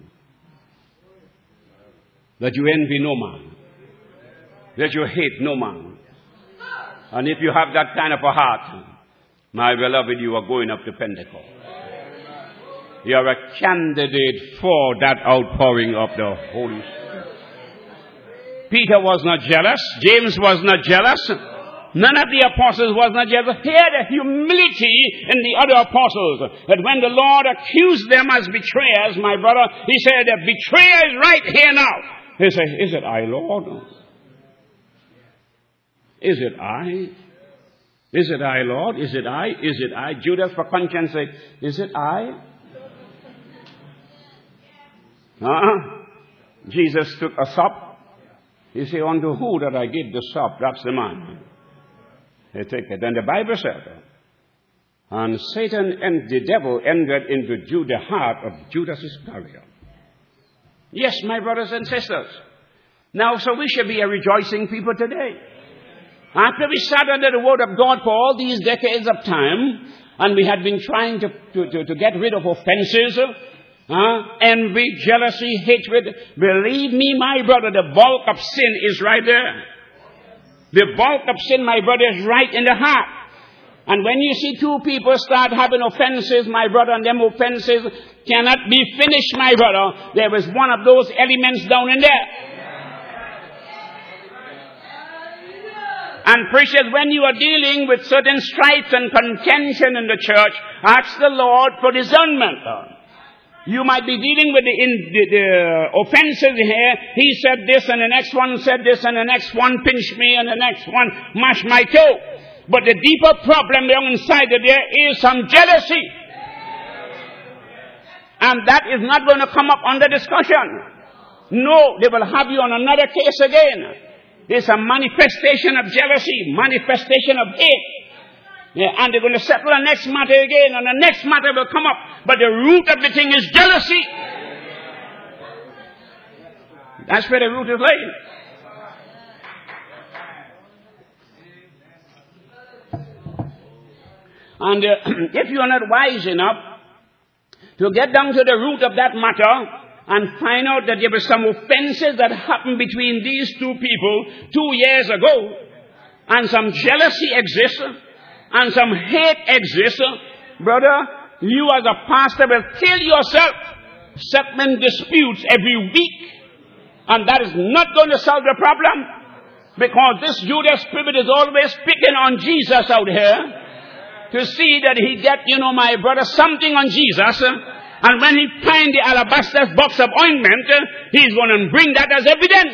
That you envy no man. That you hate no man. And if you have that kind of a heart, my beloved, you are going up to Pentecost. You are a candidate for that outpouring of the Holy Spirit. Peter was not jealous. James was not jealous. None of the apostles was not jealous. Here the humility in the other apostles. That when the Lord accused them as betrayers, my brother, he said, the betrayer is right here now. He said, is it I, Lord? Is it I? Is it I, Lord? Is it I? Is it I? Judas, for conscience sake, is it I? Jesus took a sop. He said, unto who that I give the sop? That's the man. He took it. Then the Bible said, and Satan and the devil entered into the heart of Judas Iscariot. Yes, my brothers and sisters. Now, so we should be a rejoicing people today. After we sat under the Word of God for all these decades of time, and we had been trying to get rid of offenses, envy, jealousy, hatred, believe me, my brother, the bulk of sin is right there. The bulk of sin, my brother, is right in the heart. And when you see two people start having offenses, my brother, and them offenses cannot be finished, my brother, there is one of those elements down in there. And precious, when you are dealing with certain strife and contention in the church, ask the Lord for discernment. You might be dealing with the offenses here. He said this, and the next one said this, and the next one pinched me, and the next one mashed my toe. But the deeper problem down inside of there is some jealousy. And that is not going to come up under discussion. No, they will have you on another case again. It's a manifestation of jealousy, manifestation of hate. Yeah, and they're going to settle the next matter again, and the next matter will come up. But the root of the thing is jealousy. That's where the root is laid. And if you are not wise enough to get down to the root of that matter and find out that there were some offenses that happened between these two people 2 years ago, and some jealousy exists, and some hate exists, brother, you as a pastor will kill yourself settling disputes every week. And that is not going to solve the problem. Because this Judas spirit is always picking on Jesus out here to see that he get, my brother, something on Jesus. And when he finds the alabaster box of ointment, he's going to bring that as evidence.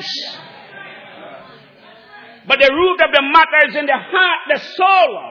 But the root of the matter is in the heart, the soul.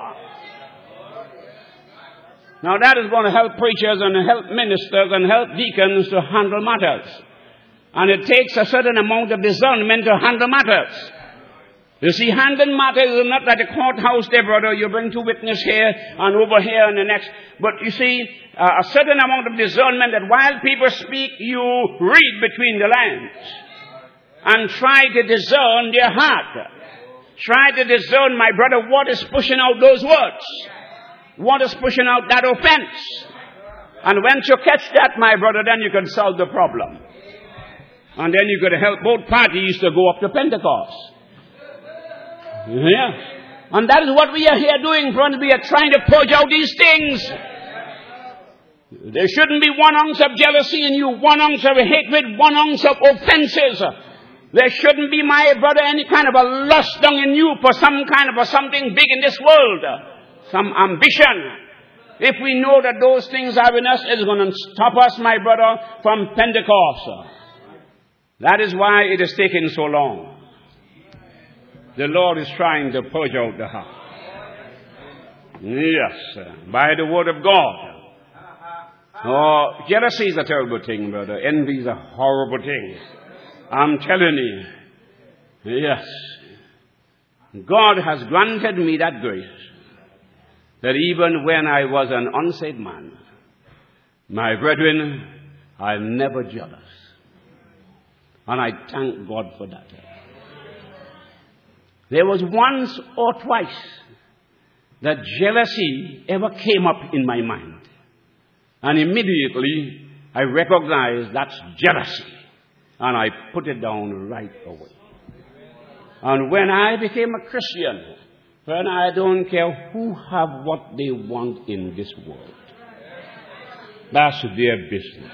Now that is going to help preachers and help ministers and help deacons to handle matters. And it takes a certain amount of discernment to handle matters. You see, handling matters is not like a courthouse there, brother. You bring two witnesses here and over here and the next. But you see, a certain amount of discernment that while people speak, you read between the lines. And try to discern their heart. Try to discern, my brother, what is pushing out those words. What is pushing out that offense. And once you catch that, my brother, then you can solve the problem. And then you could help both parties to go up to Pentecost. Yeah. And that is what we are here doing, friends. We are trying to purge out these things. There shouldn't be 1 ounce of jealousy in you, 1 ounce of hatred, 1 ounce of offenses. There shouldn't be, my brother, any kind of a lust down in you for some kind of a something big in this world. Some ambition. If we know that those things are in us, it's going to stop us, my brother, from Pentecost. That is why it is taking so long. The Lord is trying to purge out the heart. Yes, by the word of God. Oh, jealousy is a terrible thing, brother. Envy is a horrible thing. I'm telling you. Yes. God has granted me that grace. That even when I was an unsaved man, my brethren, I'm never jealous. And I thank God for that. There was once or twice that jealousy ever came up in my mind. And immediately I recognized that's jealousy. And I put it down right away. And when I became a Christian, then I don't care who have what they want in this world. That's their business.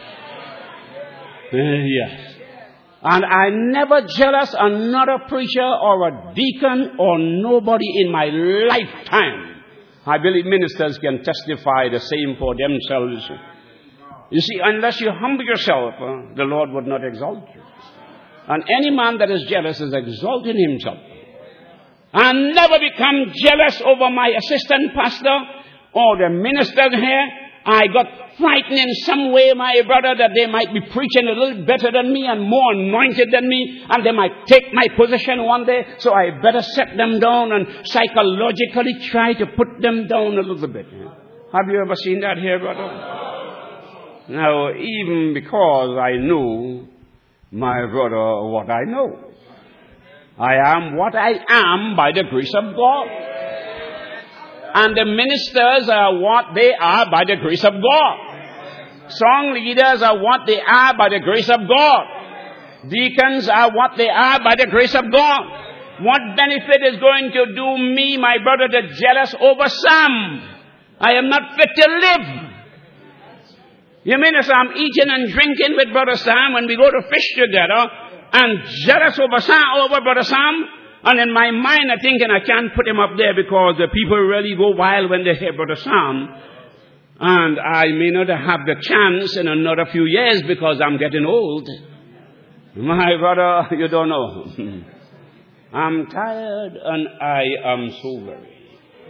Yes. And I never jealous another preacher or a deacon or nobody in my lifetime. I believe ministers can testify the same for themselves. You see, unless you humble yourself, the Lord would not exalt you. And any man that is jealous is exalting himself. I never become jealous over my assistant pastor or the minister here. I got frightened in some way, my brother, that they might be preaching a little better than me and more anointed than me, and they might take my position one day, so I better set them down and psychologically try to put them down a little bit. Have you ever seen that here, brother? Now, even because I know, my brother, what I know. I am what I am by the grace of God. And the ministers are what they are by the grace of God. Song leaders are what they are by the grace of God. Deacons are what they are by the grace of God. What benefit is going to do me, my brother, to jealous over some? I am not fit to live. You mean as I'm eating and drinking with Brother Sam when we go to fish together and jealous over Brother Sam? And in my mind, I'm thinking I can't put him up there because the people really go wild when they hear Brother Sam. And I may not have the chance in another few years because I'm getting old. My brother, you don't know. I'm tired and I am so weary.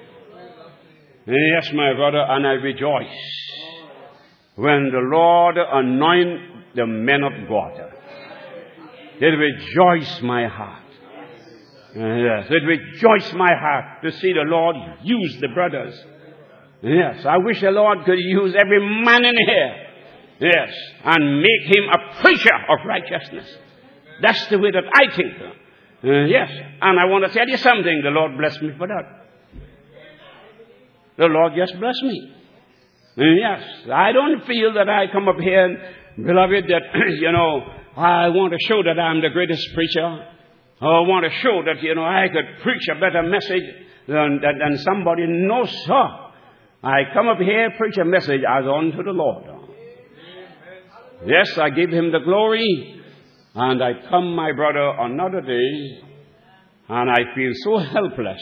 Yes, my brother, and I rejoice when the Lord anoint the men of God. It rejoice my heart. Yes, it rejoiced my heart to see the Lord use the brothers. Yes, I wish the Lord could use every man in here. Yes, and make him a preacher of righteousness. That's the way that I think. Yes, and I want to tell you something. The Lord blessed me for that. The Lord just blessed me. Yes, I don't feel that I come up here and, beloved, that, I want to show that I'm the greatest preacher. I want to show that, I could preach a better message than somebody. No, sir. I come up here, preach a message as unto the Lord. Yes, I give him the glory. And I come, my brother, another day, and I feel so helpless.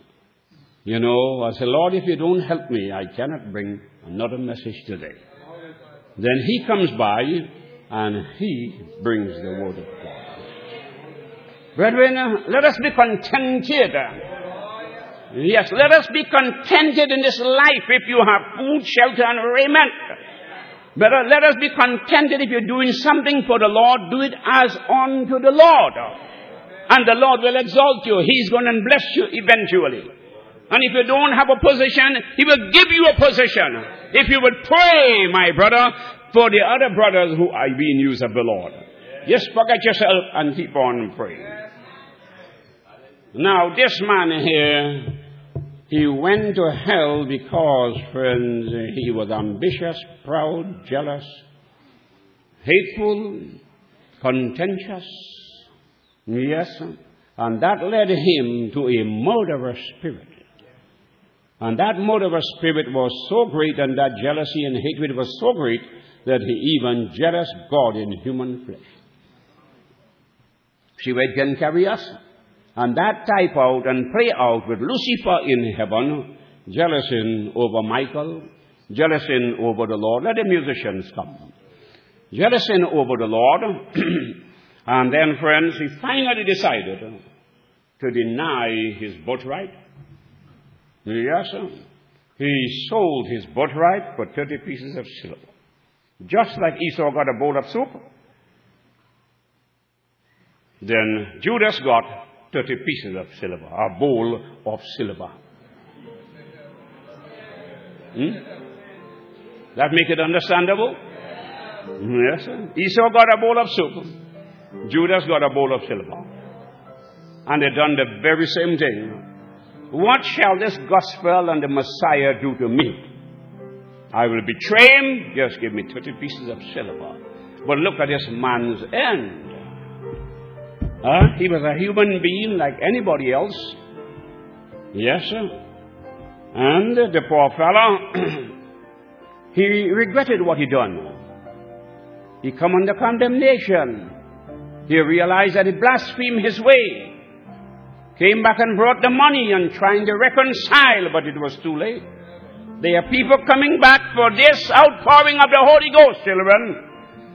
I say, Lord, if you don't help me, I cannot bring another message today. Then he comes by, and he brings the word of God. Brethren, let us be contented. Yes, let us be contented in this life if you have food, shelter, and raiment. But let us be contented if you're doing something for the Lord. Do it as unto the Lord. And the Lord will exalt you. He's going to bless you eventually. And if you don't have a position, He will give you a position. If you would pray, my brother, for the other brothers who are being used of the Lord. Just forget yourself and keep on praying. Now, this man here, he went to hell because, friends, he was ambitious, proud, jealous, hateful, contentious. Yes, and that led him to a murderous spirit. And that murderous spirit was so great, and that jealousy and hatred was so great, that he even jealous God in human flesh. See where it can carry us? And that type out and play out with Lucifer in heaven, jealousing over Michael, jealousing over the Lord. Let the musicians come. Jealousing over the Lord. And then, friends, he finally decided to deny his birthright. Yes, sir. He sold his birthright for 30 pieces of silver. Just like Esau got a bowl of soup, then Judas got 30 pieces of silver, a bowl of silver. That make it understandable? Yes, sir. Esau got a bowl of soup. Judas got a bowl of silver. And they done the very same thing. What shall this gospel and the Messiah do to me? I will betray him. Just give me 30 pieces of silver. But look at this man's end. He was a human being like anybody else. Yes, sir. And the poor fellow, he regretted what he done. He come under condemnation. He realized that he blasphemed his way. Came back and brought the money and trying to reconcile, but it was too late. There are people coming back for this outpouring of the Holy Ghost, children,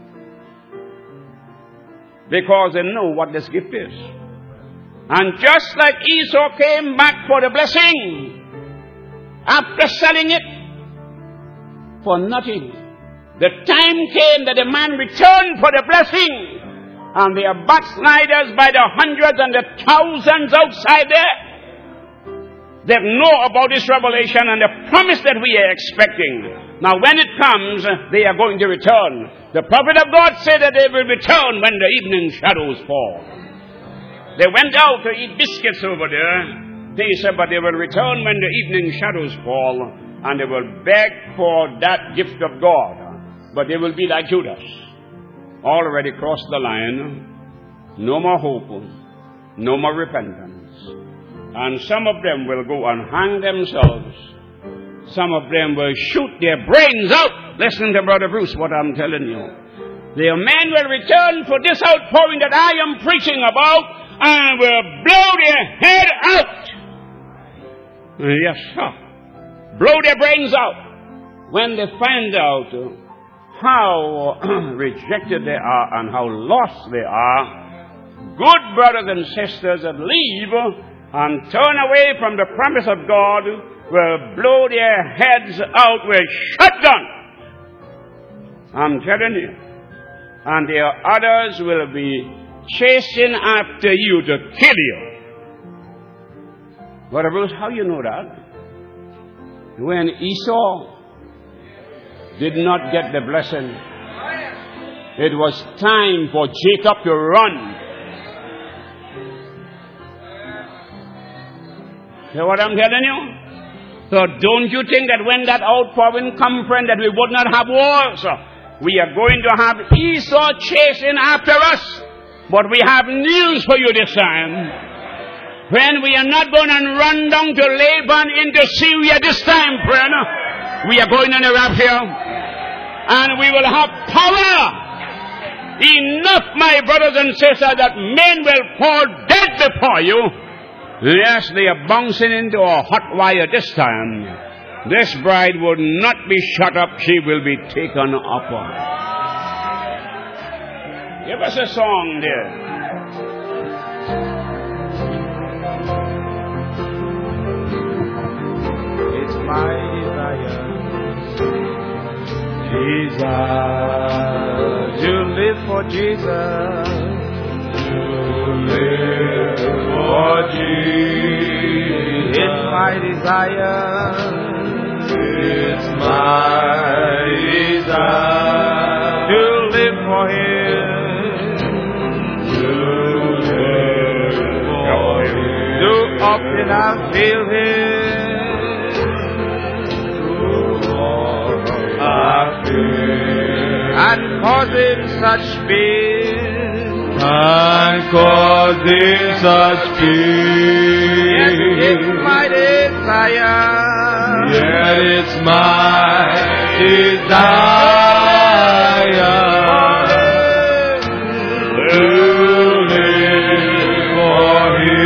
because they know what this gift is. And just like Esau came back for the blessing, after selling it for nothing, the time came that the man returned for the blessing. And they are backsliders by the hundreds and the thousands outside there. They know about this revelation and the promise that we are expecting. Now when it comes, they are going to return. The prophet of God said that they will return when the evening shadows fall. They went out to eat biscuits over there. They said, but they will return when the evening shadows fall. And they will beg for that gift of God. But they will be like Judas. Already crossed the line. No more hope. No more repentance. And some of them will go and hang themselves. Some of them will shoot their brains out. Listen to Brother Bruce, what I'm telling you. The men will return for this outpouring that I am preaching about and will blow their head out. Yes, sir. Blow their brains out when they find out how rejected they are and how lost they are. Good brothers and sisters that leave and turn away from the promise of God will blow their heads out with shotgun. I'm telling you. And there are others will be chasing after you to kill you. Brother Bruce, how you know that? When Esau did not get the blessing, it was time for Jacob to run. Hear what I'm telling you? So don't you think that when that outpouring come, friend, that we would not have wars? We are going to have Esau chasing after us. But we have news for you this time. Friend, we are not going to run down to Laban into Syria this time, friend. We are going on a rapture. And we will have power. Enough, my brothers and sisters, that men will fall dead before you. Yes, they are bouncing into a hot wire this time. This bride would not be shut up. She will be taken up on. Give us a song there. It's my desire, Jesus, to live for Jesus, live for Jesus. It's my desire. It's my desire To live for Him. to live for Him. Too often I feel Him. I feel And causing such pain. and causing such Yes, it's pain. my desire. Yet it's my desire to live for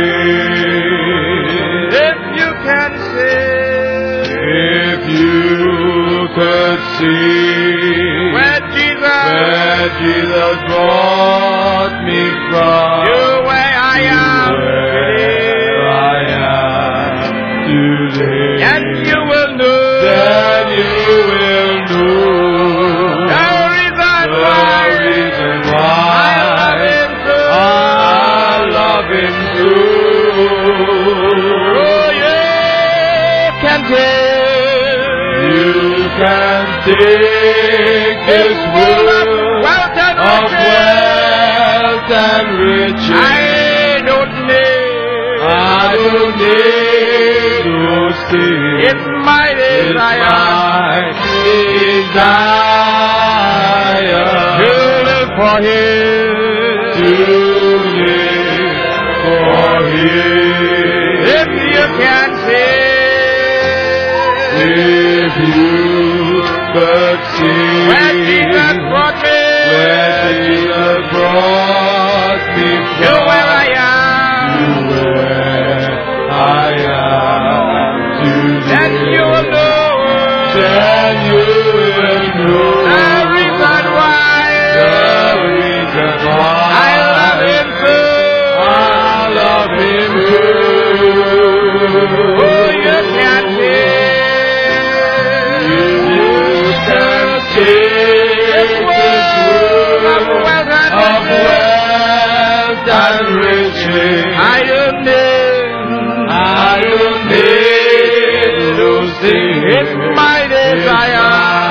Him. If you can say If you could see where where Jesus brought me from, you where I am where I am today, and you will know then you will know the reason the why reason I love why Him so. I love Him so. Oh, you can You can take this world wealth and of riches. wealth and riches. I don't need. I don't need those things. It's my It's desire my desire to live for Him. to live for Him. If you can say If you could see where Jesus brought me, where Jesus brought me you from, where I am, where I am then today, you will know then you will know the reason why the reason why I love Him so. I love Him Oh, you can say You can take this world of wealth of and riches. wealth and riches. I don't need. I don't need those things. It's my desire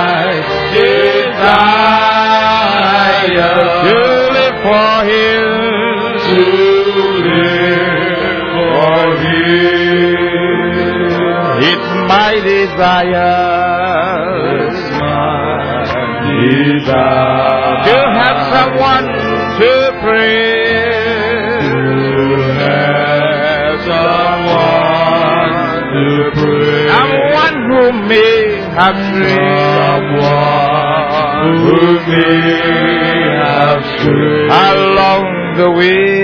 to live for Him. To live for Him. It's my desire to have someone to pray. Someone who may have strayed along the way.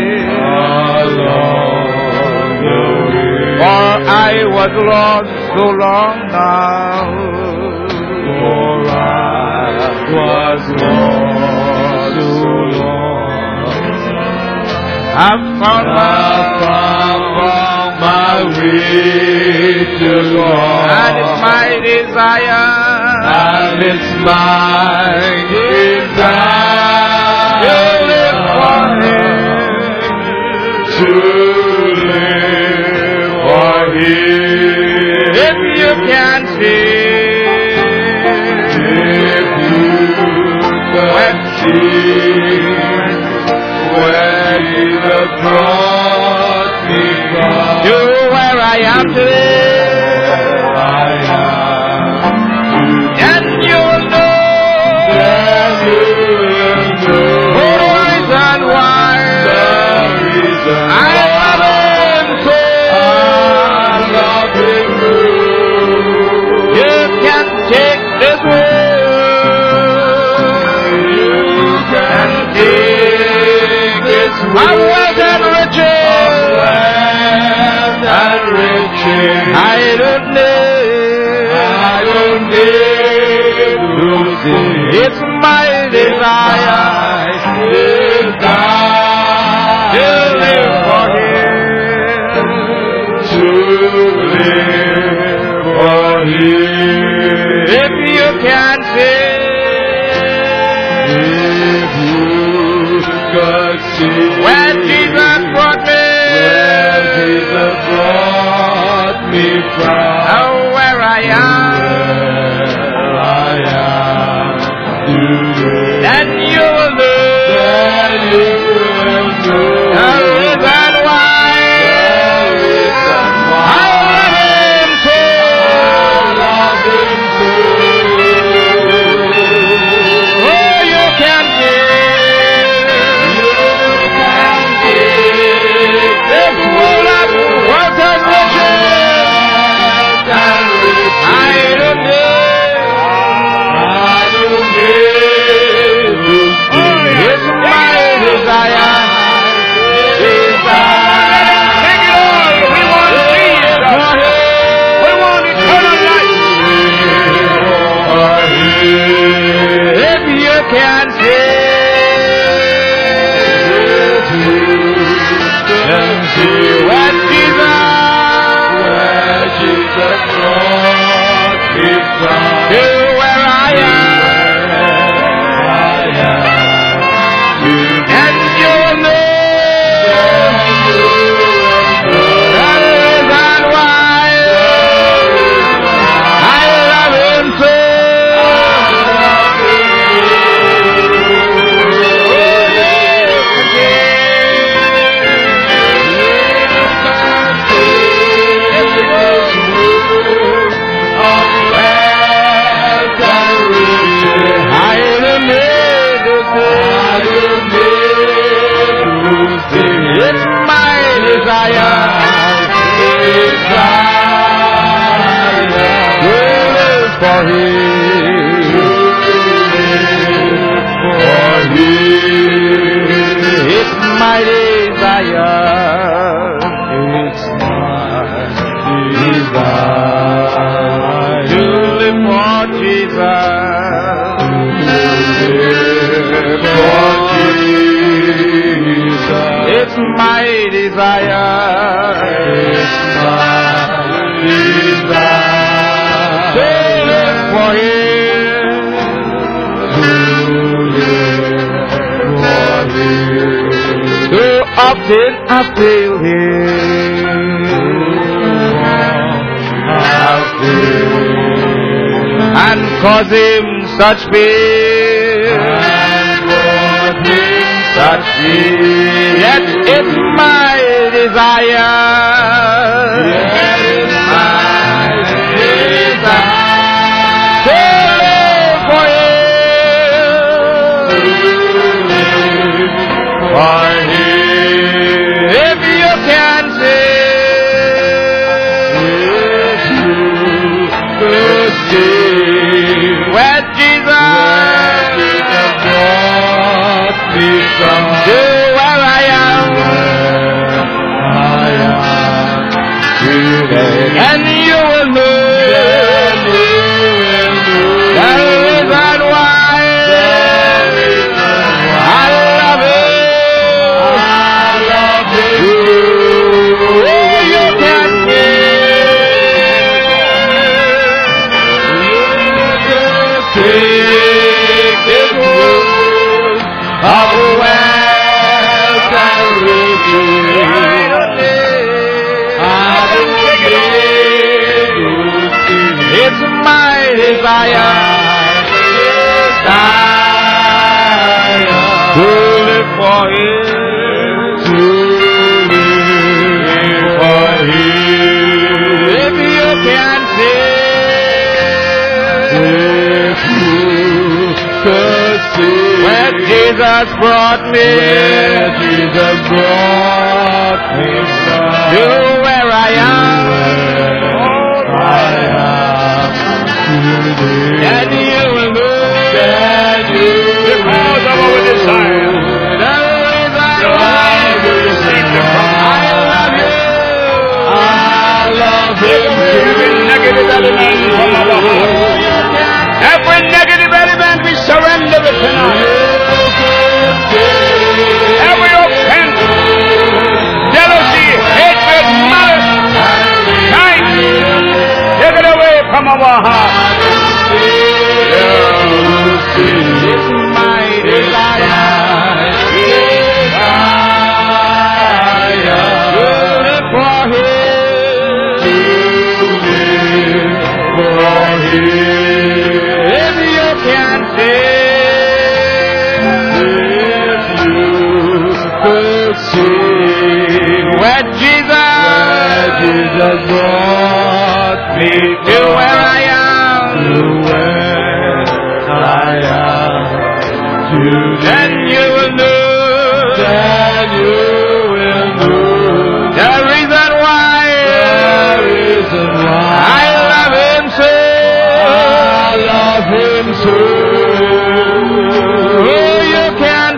For I was lost so long now. I've found my way to God. and it's my desire And it's my desire to live for Him. to live for Him. If you can see If you could see where Jesus brought me from, to where I am today, and you'll know then you will know the reason why the reason I love Him so. I love Him. You can take this world, You can take this my wealth and riches. wealth and riches. I don't need those things. It's my desire to live for Him. To live for Him. If you can say If you could Where Jesus brought me. Where Jesus brought me from. Oh, where I am. Where I am today. Then you will know. Then you will know. The reason why. The reason why. I love him so. I love him so. Oh, you can give. This world of wealth and riches. I don't need. It's my desire. Take it all. We want Jesus. We want eternal life. If you can see. When Jesus brought me from. to where I am, and you know the reason why I love him so. It's my desire to live for him. It's my desire. It's my desire to live for Jesus. It's my desire. It's my desire to live for him. To obtain and cause him such pain. Such pain. Yet it's my desire. To live for him. If you can see. Where Jesus brought me from to where I am today. And you will know the reason why I love him. You can take this world of wealth and riches. It's my desire to live for him. If you can see. Where Jesus brought me. To where I am. And you will know. Because of our desire. The reason why I love you. Every negative element from our heart. Every negative element we surrender it tonight. Every offense, jealousy, hatred, malice, kindness, take it away from our heart. It's could see where Jesus brought me to where I am. to where I am today. Then you will know Then you will know the reason why the reason why I love him so. I love him so. Oh, you can't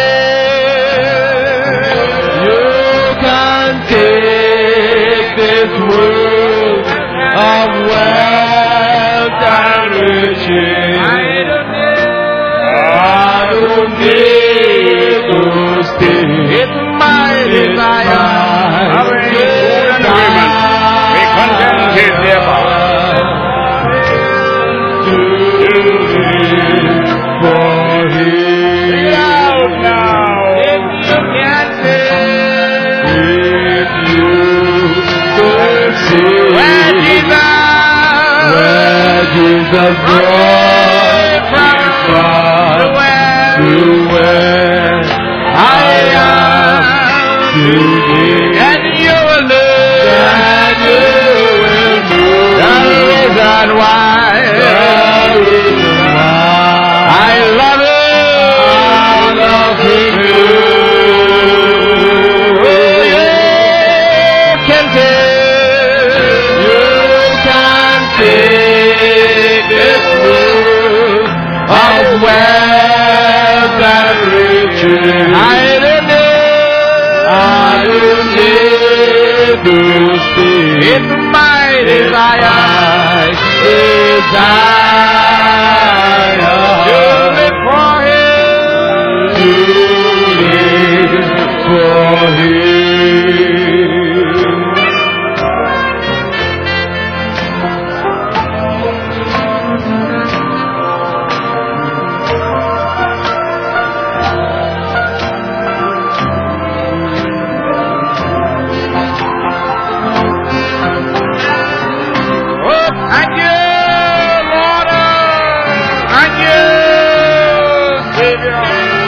Take this world of wealth and riches. I don't need to stay. It's my desire. Having food and women, be contented thereby. To live for Him. Out now. If you can't If you could see where Jesus brought me from to where I am today. and you will know And you will know the reason why the reason why I love I love Him you can You can take this world of wealth and riches. I don't I don't need to stay. It's my desire to live for him. To live for Him. Oh, thank you, Lord. Thank you, Savior.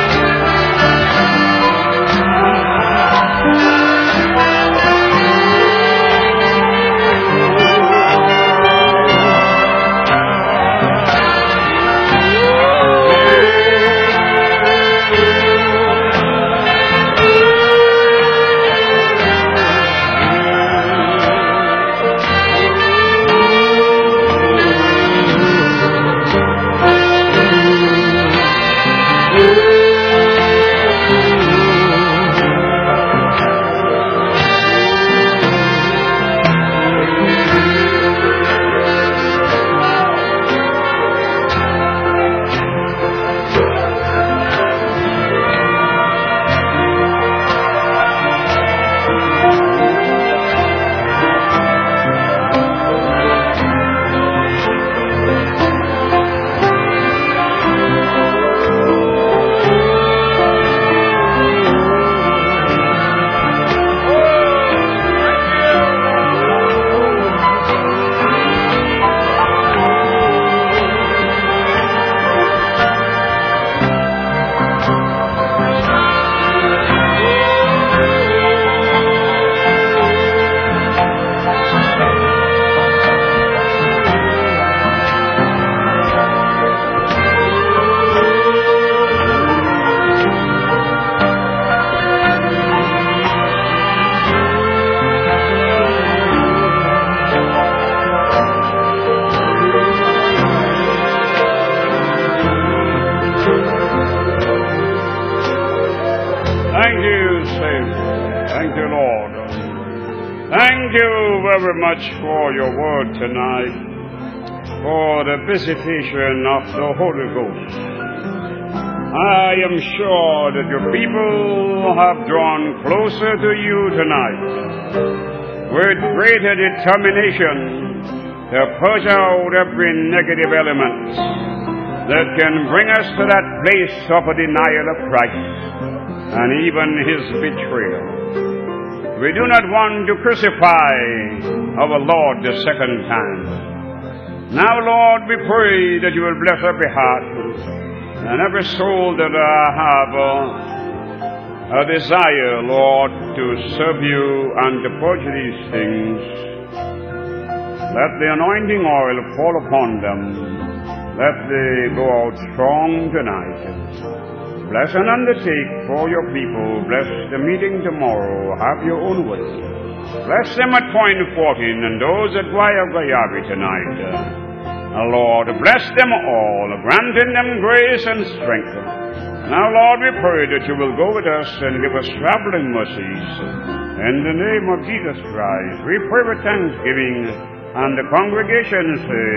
Thank you, Savior. Thank you, Lord. Thank you very much for your word tonight, for the visitation of the Holy Ghost. I am sure that your people have drawn closer to you tonight with greater determination to purge out every negative element that can bring us to that place of a denial of Christ and even his betrayal. We do not want to crucify our Lord the second time. Now, Lord, we pray that you will bless every heart and every soul that have a desire, Lord, to serve you and to purge these things. Let the anointing oil fall upon them. Let they go out strong tonight. Bless and undertake for your people. Bless the meeting tomorrow. Have your own way. Bless them at Point 14 and those at Guayaguayabi tonight. Lord, bless them all, granting them grace and strength. Now, Lord, we pray that you will go with us and give us traveling mercies. In the name of Jesus Christ, we pray with thanksgiving, and the congregation say,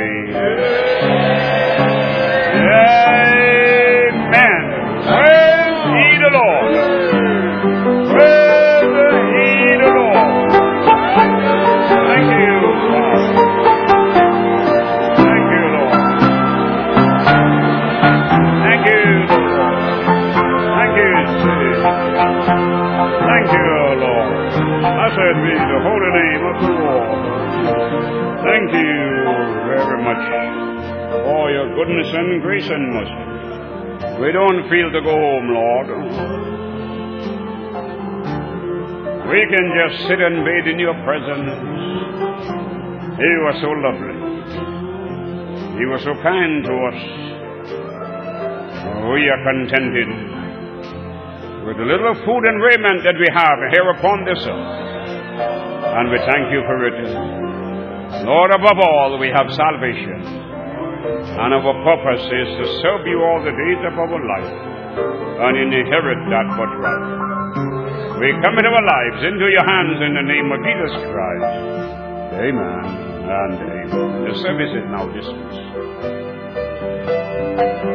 Amen. Praise ye the Lord. Praise ye the Lord. Thank you, Lord. Thank you, Lord. Thank you, Lord. Thank you, Savior. Thank you, Lord. Blessed be the holy name of the Lord. Thank you very much for your goodness and grace and mercy. We don't feel to go home, Lord. We can just sit and bathe in your presence. You are so lovely. You are so kind to us. We are contented with the little food and raiment that we have here upon this earth. And we thank you for it. Lord, above all, we have salvation. And our purpose is to serve you all the days of our life and inherit that birthright. We commit our lives into your hands in the name of Jesus Christ. Amen and amen. The service is now dismissed.